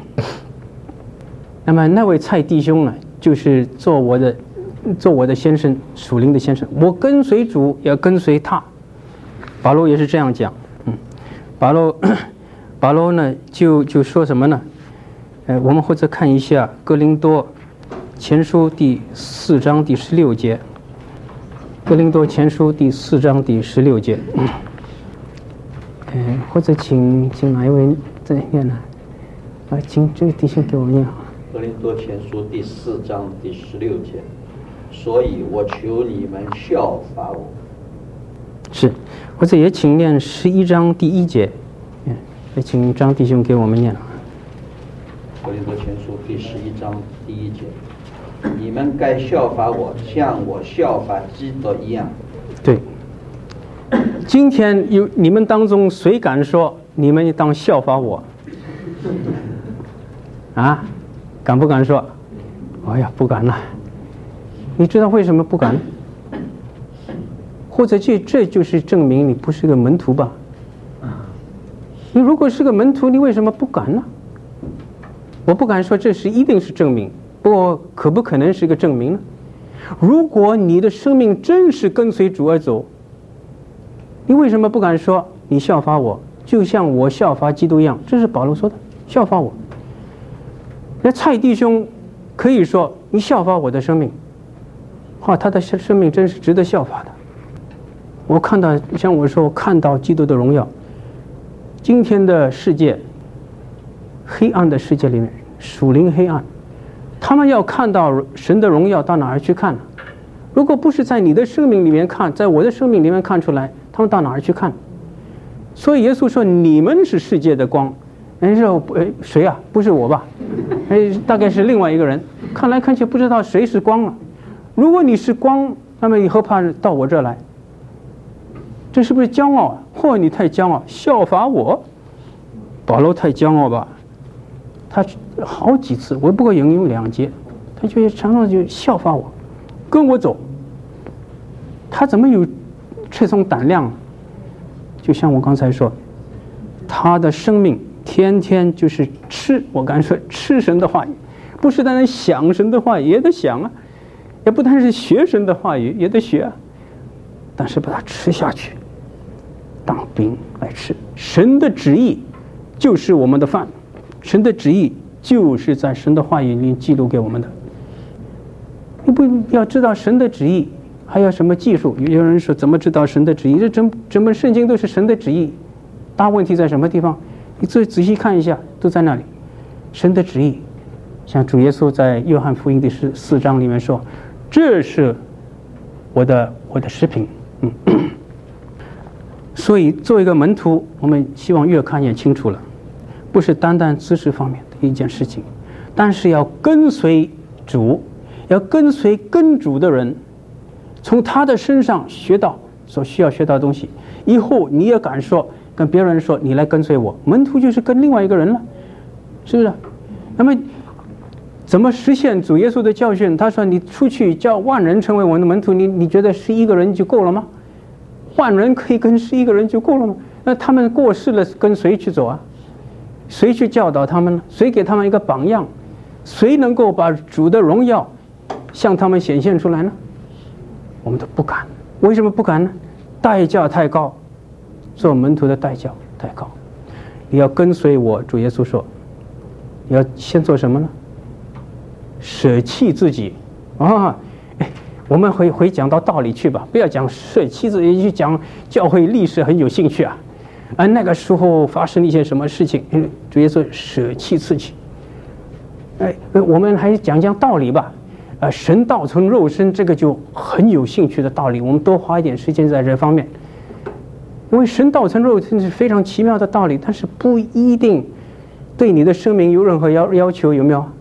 那么那位蔡弟兄呢，就是做我的做我的先生，属灵的先生。我跟随主，要跟随他。保罗也是这样讲，嗯，保罗保罗呢就就说什么呢？呃，我们或者看一下哥林多前书第四章第十六节。哥林多前书第四章第十六节，嗯，呃，或者请请哪一位在念呢？啊，请这个弟兄给我念好。 哥林多前书第四章第十六节，所以我求你们效法我。 是，或者也请念十一章第一节，嗯，也请张弟兄给我们念。 哥林多前书第十一章第一节。你们该效法我，像我效法基督一样。 对，今天有你们当中谁敢说你们当效法我？啊，敢不敢说？哎呀，不敢了。你知道为什么不敢？或者这这就是证明你不是个门徒吧？你如果是个门徒，你为什么不敢呢？我不敢说这是一定是证明。不过可不可能是一个证明呢？ 如果你的生命真是跟随主而走，你为什么不敢说你效法我，就像我效法基督一样？这是保罗说的，效法我。那蔡弟兄可以说你效法我的生命，哇，他的生命真是值得效法的。我看到，像我说，我看到基督的荣耀。今天的世界，黑暗的世界里面，属灵黑暗，他们要看到神的荣耀，到哪儿去看呢？如果不是在你的生命里面看，在我的生命里面看出来，他们到哪儿去看？所以耶稣说：“你们是世界的光。”人说：“哎，谁啊？不是我吧？哎，大概是另外一个人。看来看去不知道谁是光了。如果你是光，那么以后怕到我这儿来。这是不是骄傲啊？或你太骄傲，效法我。保罗太骄傲吧？他好几次，我不过引用两节，他就常常就效法我，跟我走。他怎么有这种胆量？就像我刚才说，他的生命天天就是吃，我刚才说吃神的话语，不是单单想神的话语，也得想啊，也不单是学神的话语，也得学啊，但是把它吃下去，当饼来吃。神的旨意就是我们的饭，神的旨意就是在神的话语里记录给我们的。你不要知道神的旨意，还要什么技术？有人说怎么知道神的旨意？这整整本圣经都是神的旨意，大问题在什么地方？你仔仔细看一下，都在那里。神的旨意，像主耶稣在约翰福音第十四章里面说：“这是我的我的食品。”嗯，所以作为一个门徒，我们希望越看越清楚了，不是单单知识方面的一件事情，但是要跟随主，要跟随跟主的人，从他的身上学到所需要学到的东西，以后你也敢说跟别人说你来跟随我。门徒就是跟另外一个人了，是不是？那么怎么实现主耶稣的教训？他说你出去叫万人成为我的门徒，你你觉得十一个人就够了吗？万人可以跟十一个人就够了吗？那他们过世了，跟谁去走啊？谁去教导他们呢？谁给他们一个榜样？谁能够把主的荣耀向他们显现出来呢？我们都不敢。为什么不敢呢？代价太高，做门徒的代价太高。你要跟随我，主耶稣说，你要先做什么呢？舍弃自己啊！哎，我们回回讲到道理去吧，不要讲舍弃自己，去讲教会历史很有兴趣啊。啊，那个时候发生了一些什么事情？主耶稣舍弃自己。哎，我们还讲讲道理吧。啊，神道成肉身，这个就很有兴趣的道理，我们多花一点时间在这方面。因为神道成肉身是非常奇妙的道理，但是不一定对你的生命有任何要要求，有没有？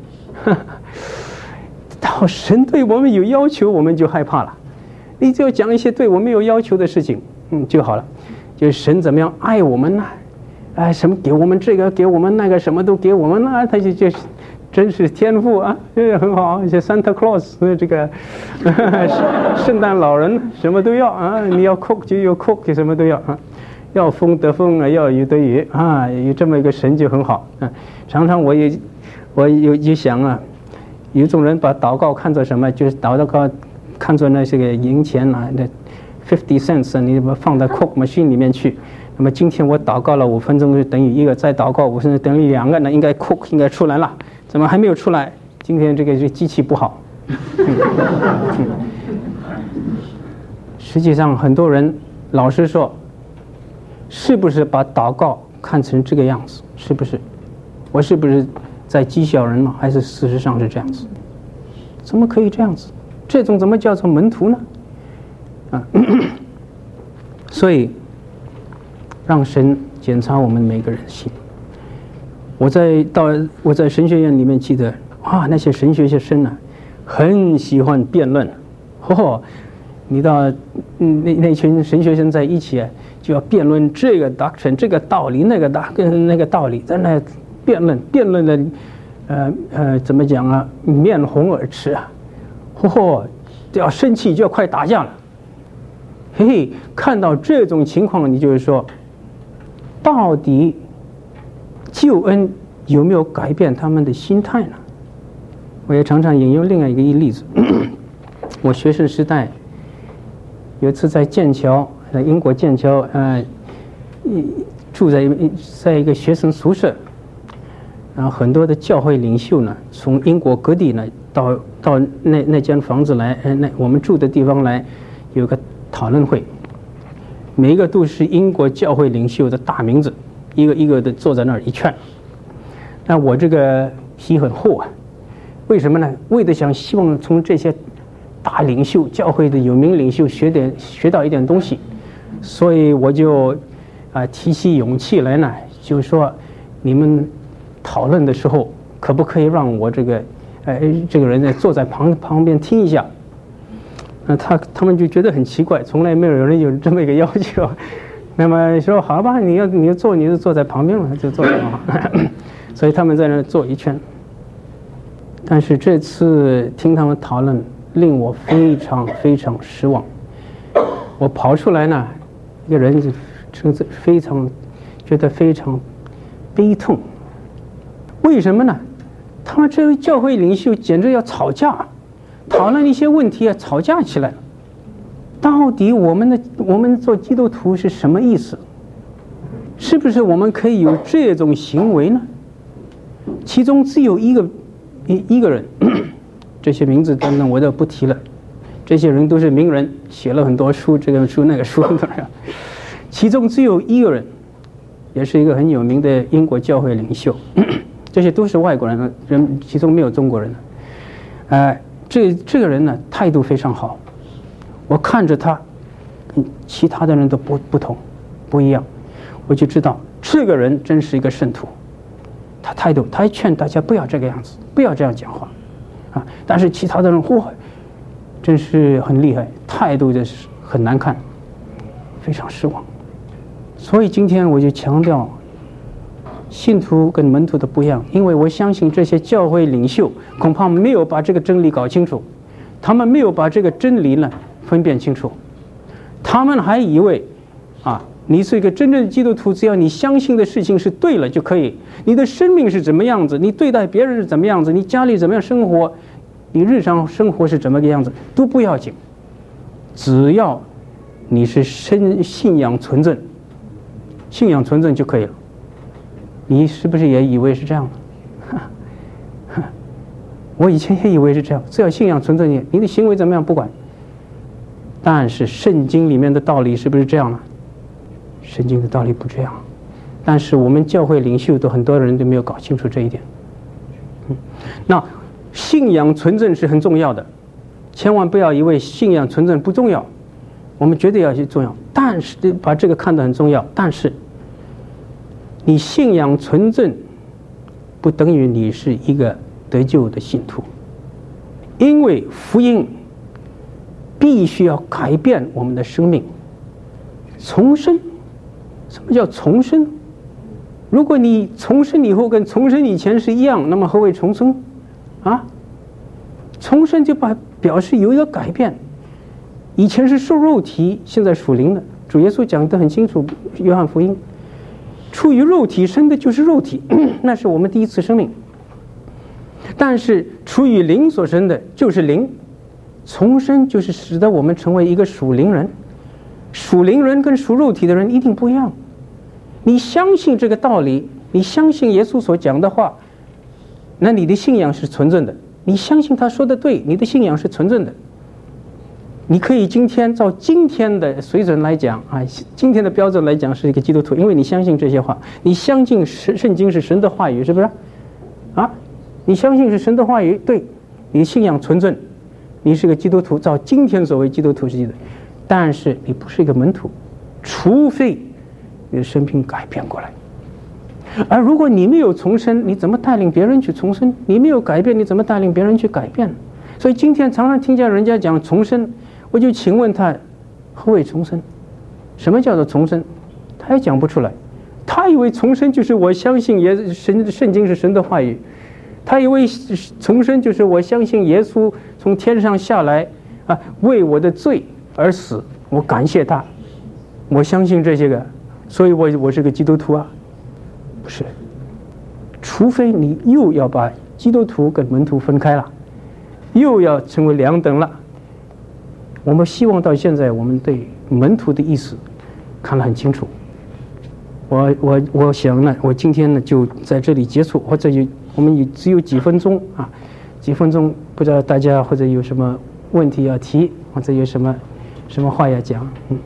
到神对我们有要求，我们就害怕了。你只要讲一些对我们有要求的事情，嗯，就好了。就是神怎么样爱我们呢？哎，什么给我们这个，给我们那个，什么都给我们呢？他就就是真是天赋啊，这很好。像 Santa Claus 这个圣诞老人什么都要啊，你要 cook 就有 cook， 什么都要啊。要风得风啊，要雨得雨啊，有这么一个神就很好。嗯，常常我也我有就想啊，有种人把祷告看作什么？就是祷告看作那些个银钱啊，那 fifty cents， 你放在 cook machine 里面去。那么今天我祷告了五分钟，就等于一个；再祷告五分钟等于两个，那应该 cook 应该出来了，怎么还没有出来？今天这个这机器不好。嗯嗯、实际上，很多人老实说，是不是把祷告看成这个样子？是不是？我是不是在讥笑人呢？还是事实上是这样子？怎么可以这样子？这种怎么叫做门徒呢？啊，所以让神检查我们每个人的心。我在到我在神学院里面记得，哇，那些神学生呢、啊，很喜欢辩论。哦，你到嗯那那群神学生在一起、啊，就要辩论这个 doctrine 这个道理，那个大跟那个道理，在那辩论辩论的，呃呃怎么讲啊？面红耳赤啊！嚯，就要生气，就要快打架了。嘿嘿，看到这种情况，你就是说，到底救恩有没有改变他们的心态呢？我也常常引用另外一个例子， 我学生时代有一次在剑桥，在英国剑桥，呃，住在在一个学生宿舍，然后很多的教会领袖呢，从英国各地呢到到那那间房子来，呃，那我们住的地方来，有个讨论会，每一个都是英国教会领袖的大名字，一个一个的坐在那儿一圈。那我这个皮很厚啊，为什么呢？为的想希望从这些大领袖、教会的有名领袖学点学到一点东西，所以我就啊、呃、提起勇气来呢，就说你们讨论的时候，可不可以让我这个呃这个人呢坐在旁旁边听一下？那他他们就觉得很奇怪，从来没有人有这么一个要求。那么说好吧，你要你要坐，你就坐在旁边了，就坐在旁边。所以他们在那坐一圈。但是这次听他们讨论，令我非常非常失望。我跑出来呢，一个人就非常觉得非常悲痛。为什么呢？他们这位教会领袖简直要吵架，讨论一些问题啊，吵架起来了。到底我们的我们做基督徒是什么意思？是不是我们可以有这种行为呢？其中只有一个一一个人，这些名字等等我都不提了。这些人都是名人，写了很多书，这个书那个书。其中只有一个人，也是一个很有名的英国教会领袖。这些都是外国人，人其中没有中国人。呃，这这个人呢，态度非常好。我看着他，跟其他的人都不不同，不一样，我就知道这个人真是一个圣徒。他态度，他还劝大家不要这个样子，不要这样讲话，啊！但是其他的人，嚯，真是很厉害，态度就是很难看，非常失望。所以今天我就强调，信徒跟门徒的不一样，因为我相信这些教会领袖恐怕没有把这个真理搞清楚，他们没有把这个真理呢分辨清楚，他们还以为啊，你是一个真正的基督徒，只要你相信的事情是对了就可以，你的生命是怎么样子，你对待别人是怎么样子，你家里怎么样生活，你日常生活是怎么个样子都不要紧，只要你是深信仰纯正，信仰纯正就可以了。你是不是也以为是这样的？我以前也以为是这样，只要信仰纯正，你的行为怎么样不管。但是圣经里面的道理是不是这样呢？圣经的道理不这样，但是我们教会领袖都很多人都没有搞清楚这一点。嗯，那信仰纯正是很重要的，千万不要以为信仰纯正不重要，我们绝对要去重要，但是把这个看得很重要。但是你信仰纯正，不等于你是一个得救的信徒，因为福音必须要改变我们的生命，重生。什么叫重生？如果你重生以后跟重生以前是一样，那么何谓重生啊？重生就把表示有一个改变，以前是属肉体，现在属灵的。主耶稣讲得很清楚，约翰福音，出于肉体生的就是肉体，那是我们第一次生命。但是出于灵所生的就是灵，重生就是使得我们成为一个属灵人。属灵人跟属肉体的人一定不一样。你相信这个道理，你相信耶稣所讲的话，那你的信仰是纯正的。你相信他说的对，你的信仰是纯正的。你可以今天照今天的水准来讲啊，今天的标准来讲是一个基督徒，因为你相信这些话，你相信圣经是神的话语，是不是？啊，你相信是神的话语，对，你信仰纯正，你是个基督徒，照今天所谓基督徒是基督徒。但是你不是一个门徒，除非你的生命改变过来。而如果你没有重生，你怎么带领别人去重生？你没有改变，你怎么带领别人去改变？所以今天常常听见人家讲重生，我就请问他何谓重生？什么叫做重生？他也讲不出来。他以为重生就是我相信耶神圣经是神的话语，他以为重生就是我相信耶稣从天上下来啊，为我的罪而死，我感谢他，我相信这些个，所以我我是个基督徒啊。不是，除非你又要把基督徒跟门徒分开了，又要成为两等了， 我们希望到现在我们对门徒的意思看得很清楚。我我我想呢，我今天呢就在这里结束，或者有我们有只有几分钟啊，几分钟，不知道大家或者有什么问题要提，或者有什么什么话要讲。嗯，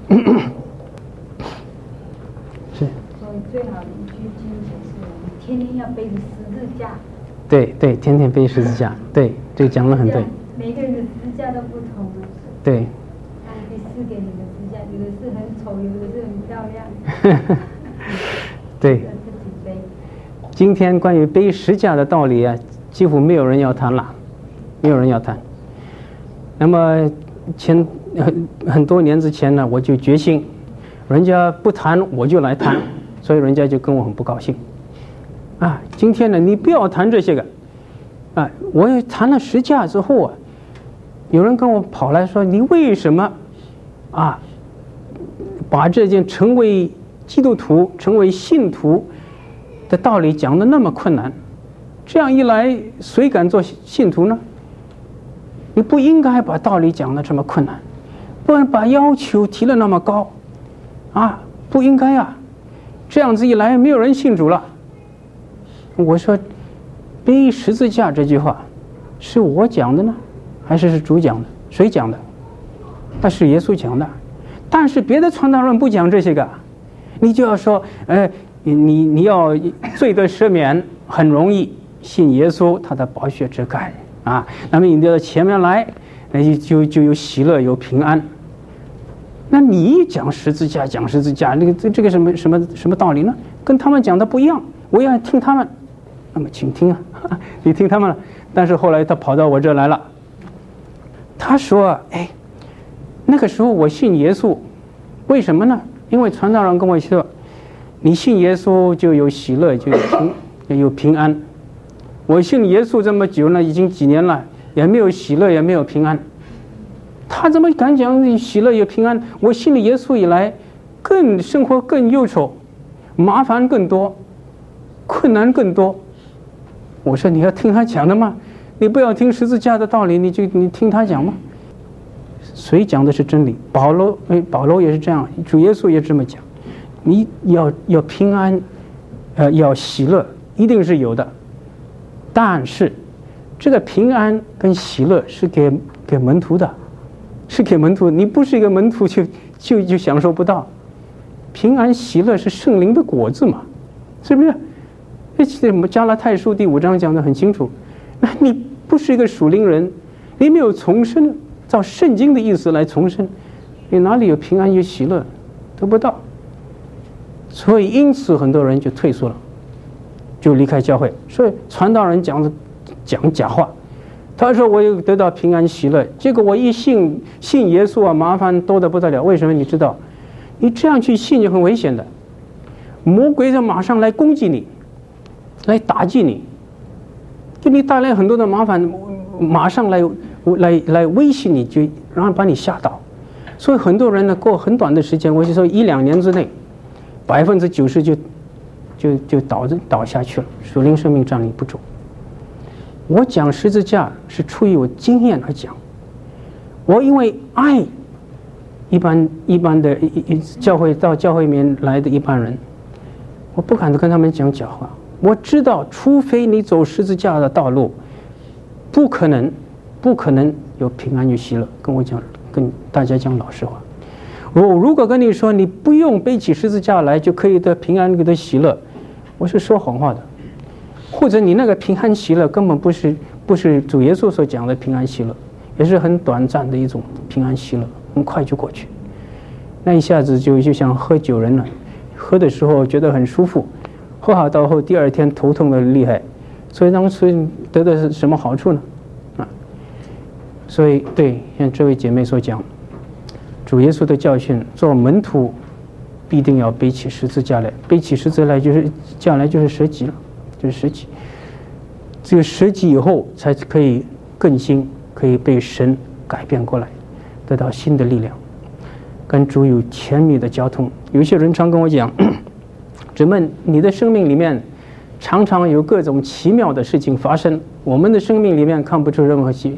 是。 所以最好的一句经节是我们天天要背着十字架。 对对，天天背十字架，对，这讲得很对。 每个人的十字架都不同啊。 对。 他可以赐给你的十字架，有的是很丑，有的是很漂亮。 对。今天关于背十字架的道理啊，几乎没有人要谈了，没有人要谈。那么前很很多年之前呢，我就决心，人家不谈我就来谈，所以人家就跟我很不高兴。啊，今天呢，你不要谈这些个。啊，我也谈了十字架之后啊，有人跟我跑来说，你为什么啊，把这件成为基督徒、成为信徒的道理讲得那么困难？这样一来，谁敢做信徒呢？你不应该把道理讲得这么困难，不然把要求提得那么高，啊，不应该啊！这样子一来，没有人信主了。我说，背十字架这句话，是我讲的呢，还是是主讲的？谁讲的？那是耶稣讲的。但是别的传道人不讲这些个，你就要说，呃，你你要罪得赦免，很容易，信耶稣，他的宝血遮盖啊。那么你到前面来，那就就就有喜乐，有平安。那你讲十字架，讲十字架，那个这这个什么什么什么道理呢？跟他们讲的不一样，我要听他们。那么请听啊，你听他们了。但是后来他跑到我这来了，他说：“哎，那个时候我信耶稣，为什么呢？因为传道人跟我说，你信耶稣就有喜乐，就有平有平安。我信耶稣这么久了，已经几年了，也没有喜乐，也没有平安。他怎么敢讲喜乐有平安？我信了耶稣以来，更生活更忧愁，麻烦更多，困难更多。”我说你要听他讲的吗？你不要听十字架的道理，你就你听他讲吗？谁讲的是真理？保罗，哎，保罗也是这样，主耶稣也这么讲。你要要平安，呃，要喜乐，一定是有的。但是，这个平安跟喜乐是给给门徒的，是给门徒。你不是一个门徒就就就享受不到。平安喜乐是圣灵的果子嘛，是不是？我们加拉太书第五章讲得很清楚，那你不是一个属灵人，你没有重生，照圣经的意思来重生，你哪里有平安有喜乐？得不到。所以因此很多人就退缩了，就离开教会。所以传道人讲的讲假话，他说我有得到平安喜乐，结果我一信信耶稣啊，麻烦多得不得了。为什么？你知道，你这样去信就很危险的，魔鬼就马上来攻击你，来打击你，给你带来很多的麻烦，马上来来来威胁你，就然后把你吓倒。所以很多人呢，过很短的时间，我就说一两年之内，百分之九十就就就倒着倒下去了，属灵生命站立不住。我讲十字架是出于我经验而讲，我因为爱一般一般的教会到教会里面来的一般人，我不敢跟他们讲假话。我知道，除非你走十字架的道路，不可能，不可能有平安有喜乐。跟我讲，跟大家讲老实话。我如果跟你说你不用背起十字架来就可以得平安得喜乐，我是说谎话的。或者你那个平安喜乐根本不是不是主耶稣所讲的平安喜乐，也是很短暂的一种平安喜乐，很快就过去。那一下子就就像喝酒人了，喝的时候觉得很舒服。喝好到后，第二天头痛的厉害，所以当时得的是什么好处呢？啊，所以对像这位姐妹所讲，主耶稣的教训，做门徒必定要背起十字架来，背起十字来就是架来就是舍己了，就是舍己。只有舍己以后，才可以更新，可以被神改变过来，得到新的力量，跟主有甜蜜的交通。有些人常跟我讲。姊妹，你的生命里面常常有各种奇妙的事情发生，我们的生命里面看不出任何奇，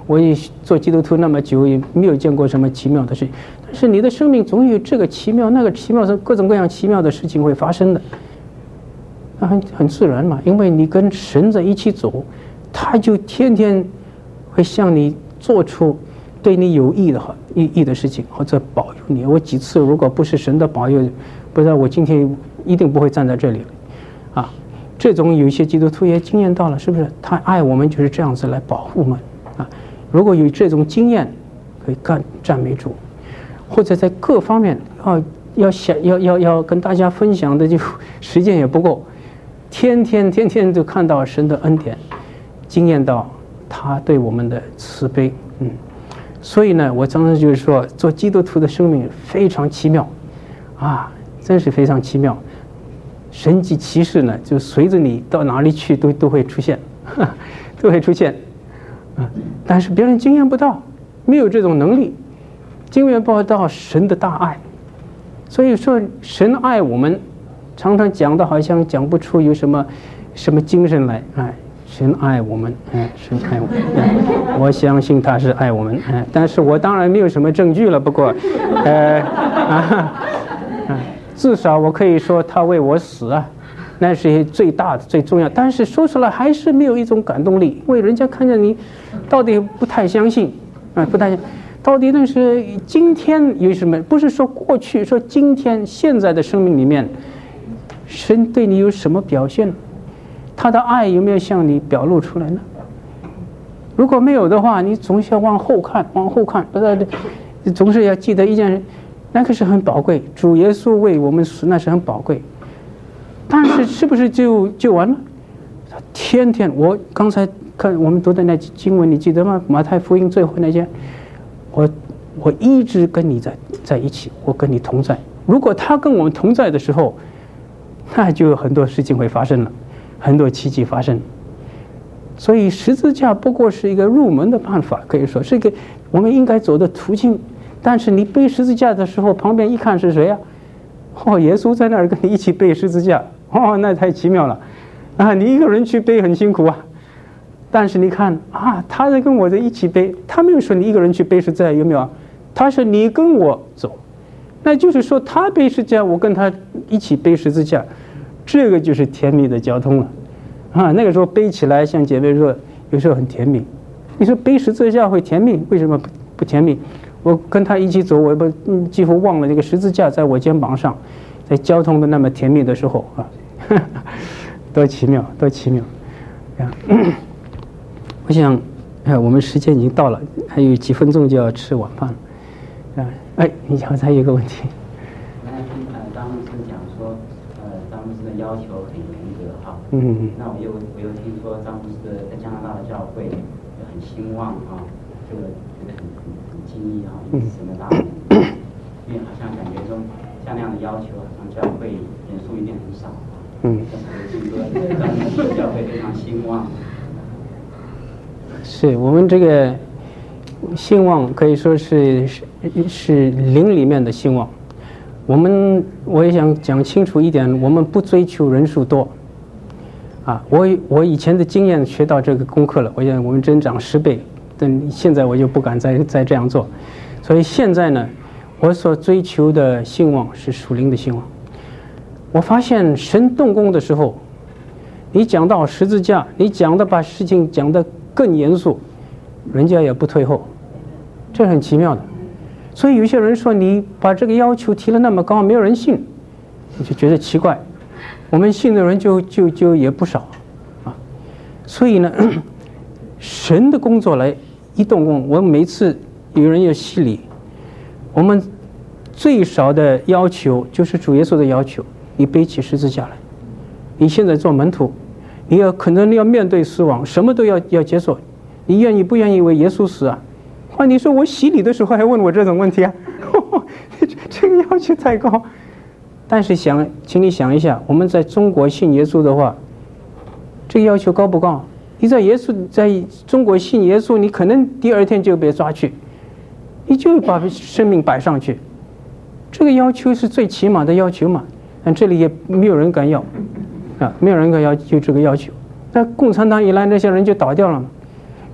我也做基督徒那么久，也没有见过什么奇妙的事情。但是你的生命总有这个奇妙、那个奇妙，各种各样奇妙的事情会发生的。那很很自然嘛，因为你跟神在一起走，他就天天会向你做出对你有益的意义的事情，或者保佑你。我几次如果不是神的保佑，不知道我今天一定不会站在这里啊。这种有一些基督徒也经验到了，是不是？他爱我们就是这样子来保护我们啊。如果有这种经验，可以干赞美主，或者在各方面要要想要要要跟大家分享的，就时间也不够，天天天天就看到神的恩典，经验到他对我们的慈悲，嗯。所以呢，我常常就是说，做基督徒的生命非常奇妙，啊，真是非常奇妙。神迹奇事呢，就随着你到哪里去都都会出现，都会出现，啊，但是别人经验不到，没有这种能力，经验不到神的大爱。所以说，神爱我们，常常讲的好像讲不出有什么什么精神来，哎。神爱我们，哎，神爱我们，哎，我相信他是爱我们，哎，但是我当然没有什么证据了。不过，呃，啊，啊，至少我可以说他为我死啊，那是最大的、最重要。但是说出来还是没有一种感动力，因为人家看见你，到底不太相信，啊，不太，到底那是今天有什么？不是说过去，说今天现在的生命里面，神对你有什么表现？他的爱有没有向你表露出来呢？如果没有的话，你总是要往后看，往后看，不是，总是要记得一件事，那个是很宝贵。主耶稣为我们死，那是很宝贵。但是是不是就就完了？他天天，我刚才看我们读的那经文，你记得吗？马太福音最后那些，我我一直跟你在在一起，我跟你同在。如果他跟我们同在的时候，那就有很多事情会发生了。很多奇迹发生，所以十字架不过是一个入门的办法，可以说是一个我们应该走的途径。但是你背十字架的时候，旁边一看是谁呀、啊？哦，耶稣在那儿跟你一起背十字架，哦，那太奇妙了啊！你一个人去背很辛苦啊，但是你看啊，他在跟我在一起背，他没有说你一个人去背十字架，有没有？他说你跟我走，那就是说他背十字架，我跟他一起背十字架。这个就是甜蜜的交通了，啊，那个时候背起来像姐妹说，有时候很甜蜜。你说背十字架会甜蜜，为什么不不甜蜜？我跟他一起走，我不、嗯、几乎忘了那个十字架在我肩膀上，在交通的那么甜蜜的时候啊，呵呵多奇妙，多奇妙！啊，我想，哎，我们时间已经到了，还有几分钟就要吃晚饭了，啊，哎，你好，还有一个问题。 要求很严格哈， 嗯， 那我又我又听说张牧师在加拿大的教会很兴旺啊，这个觉得很很很惊异啊，因为神的大能，因为好像感觉中像那样的要求，好像教会人数一定很少啊，嗯，但是我听说张牧师的教会非常兴旺， 是我们这个兴旺可以说是是是灵里面的兴旺。我们我也想讲清楚一点，我们不追求人数多，啊，我我以前的经验学到这个功课了，我想我们增长十倍，但现在我就不敢再再这样做，所以现在呢，我所追求的兴旺是属灵的兴旺。我发现神动工的时候，你讲到十字架，你讲的把事情讲得更严肃，人家也不退后，这很奇妙的。所以有些人说你把这个要求提了那么高，没有人信，你就觉得奇怪。我们信的人就就就也不少啊。所以呢，神的工作来一动工，我每次有人要洗礼，我们最少的要求就是主耶稣的要求，你背起十字架来。你现在做门徒，你要可能要面对死亡，什么都要要接受，你愿意不愿意为耶稣死啊？啊，你说我洗礼的时候还问我这种问题啊？这个要求太高。但是想，请你想一下，我们在中国信耶稣的话，这个要求高不高？你在耶稣在中国信耶稣，你可能第二天就被抓去，你就把生命摆上去。这个要求是最起码的要求嘛？但这里也没有人敢要，啊，没有人敢要求这个要求。那共产党一来，那些人就倒掉了嘛。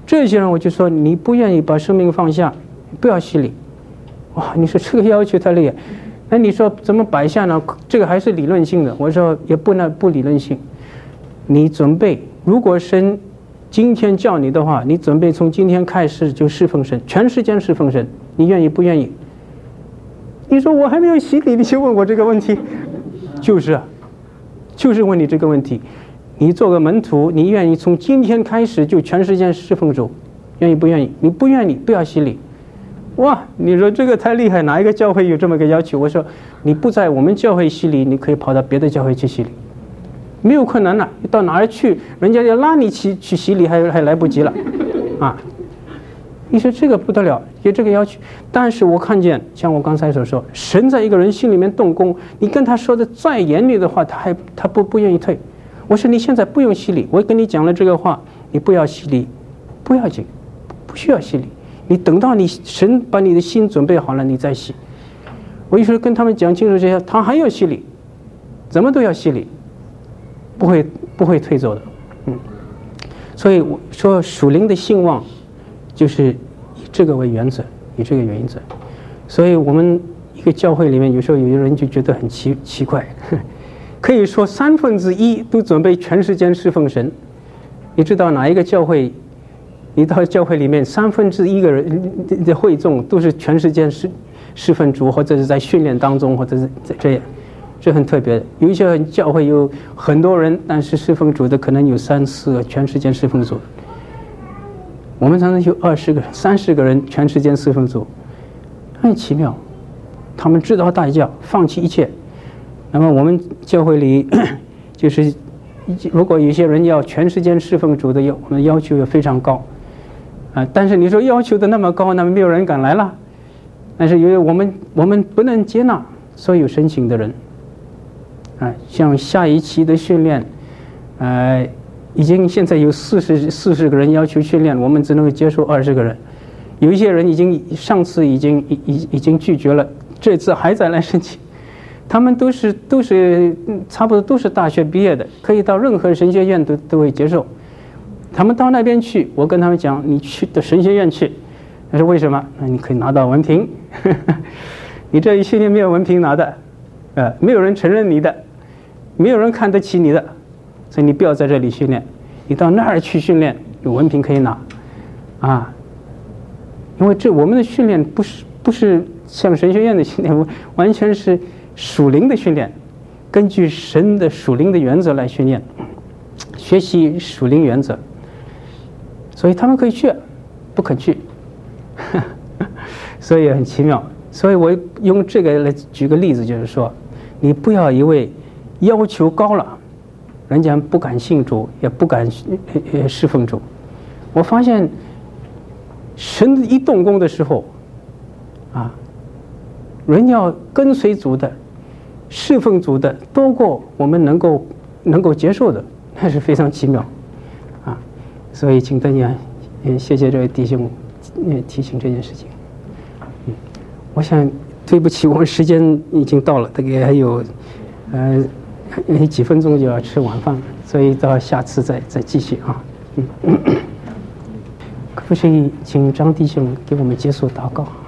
这些人我就说你不愿意把生命放下，不要洗礼。哇，你说这个要求太厉害。那你说怎么摆下呢？这个还是理论性的。我说也不能不理论性。你准备，如果神今天叫你的话，你准备从今天开始就侍奉神，全时间侍奉神，你愿意不愿意？你说我还没有洗礼，你就问我这个问题，就是啊，就是问你这个问题。你做个门徒，你愿意从今天开始就全时间侍奉主，愿意不愿意？你不愿意，不要洗礼。哇，你说这个太厉害，哪一个教会有这么个要求？我说你不在我们教会洗礼，你可以跑到别的教会去洗礼，没有困难了。到哪儿去，人家要拉你去去洗礼还还来不及了啊！你说这个不得了，有这个要求。但是我看见像我刚才所说，神在一个人心里面动工，你跟他说的再严厉的话，他还他不不愿意退。我说你现在不用洗礼，我跟你讲了这个话，你不要洗礼，不要紧，不需要洗礼。你等到你神把你的心准备好了，你再洗。我有时候跟他们讲清楚这些，他还要洗礼，怎么都要洗礼，不会不会退走的。嗯，所以我说属灵的兴旺，就是以这个为原则，以这个原则。所以我们一个教会里面，有时候有些人就觉得很奇奇怪，可以说三分之一都准备全时间侍奉神。你知道哪一个教会？你到教会里面，三分之一个人的会众都是全时间侍侍奉主，或者是在训练当中，或者是在这样，这很特别的。有一些教会有很多人，但是侍奉主的可能有三四个全时间侍奉主。我们常常有二十个人、三十个人全时间侍奉主，很奇妙。他们知道代价，放弃一切。那么我们教会里就是，如果有些人要全时间侍奉主的，要我们要求也非常高。啊，但是你说要求的那么高，那么没有人敢来了。但是因为我们我们不能接纳所有申请的人，啊，像下一期的训练，呃，已经现在有四十四十个人要求训练，我们只能够接受二十个人。有一些人已经上次已经已已已经拒绝了，这次还在来申请。他们都是都是差不多都是大学毕业的，可以到任何神学院都都会接受。他们到那边去，我跟他们讲，你去的神学院去，但是为什么？那你可以拿到文凭，你这一训练没有文凭拿的，呃，没有人承认你的，没有人看得起你的，所以你不要在这里训练，你到那儿去训练，有文凭可以拿，啊，因为这我们的训练不是不是像神学院的训练，完全是属灵的训练，根据神的属灵的原则来训练，学习属灵原则。所以他们可以去，不肯去，所以很奇妙。所以我用这个来举个例子，就是说，你不要以为要求高了，人家不敢信主，也不敢侍奉主。我发现，神一动工的时候，啊，人要跟随主的、侍奉主的，多过我们能够能够接受的，那是非常奇妙。所以，请大家也谢谢这位弟兄提醒这件事情。嗯，我想对不起，我们时间已经到了，大概还有呃几分钟就要吃晚饭了，所以到下次再再继续啊。嗯，可不可以请张弟兄给我们结束祷告？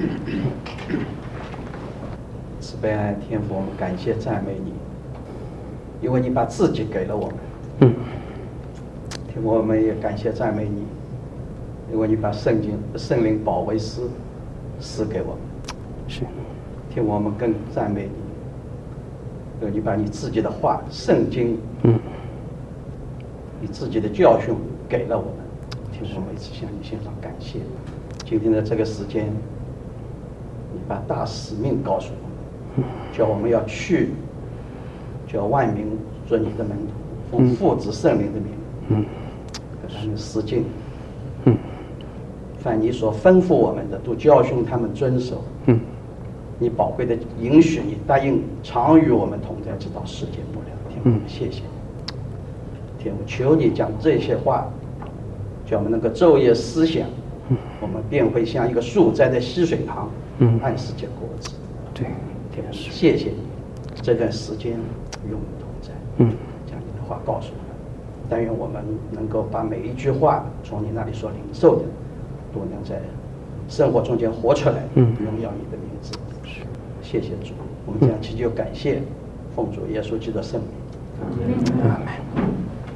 慈悲爱天父，我们感谢赞美你，因为你把自己给了我们。 嗯。 我们也感谢赞美你，因为你把圣经、圣灵保惠师赐给我们。 是， 听我们更赞美你，因为你把你自己的话、圣经， 嗯， 你自己的教训给了我们。听我们一起向你献上感谢。今天的这个时间，你把大使命告诉我们，叫我们要去，叫万民做你的门徒，奉父子圣灵的名。 嗯。 他们实践， 嗯， 凡你所吩咐我们的，都教训他们遵守。 嗯， 你宝贵的允许，你答应常与我们同在，直到世界末了。天父，谢谢你。天父，求你将这些话，叫我们能够昼夜思想， 嗯，我们便会像一个树栽在溪水旁， 嗯， 按时结果子。 对， 天父，谢谢你，这段时间与我们同在。 嗯， 将你的话告诉我们。 但愿我们能够把每一句话从你那里所领受的，都能在生活中间活出来， 嗯荣耀你的名字。谢谢主，我们这样祈求感谢，奉主耶稣基督的圣名。 阿门。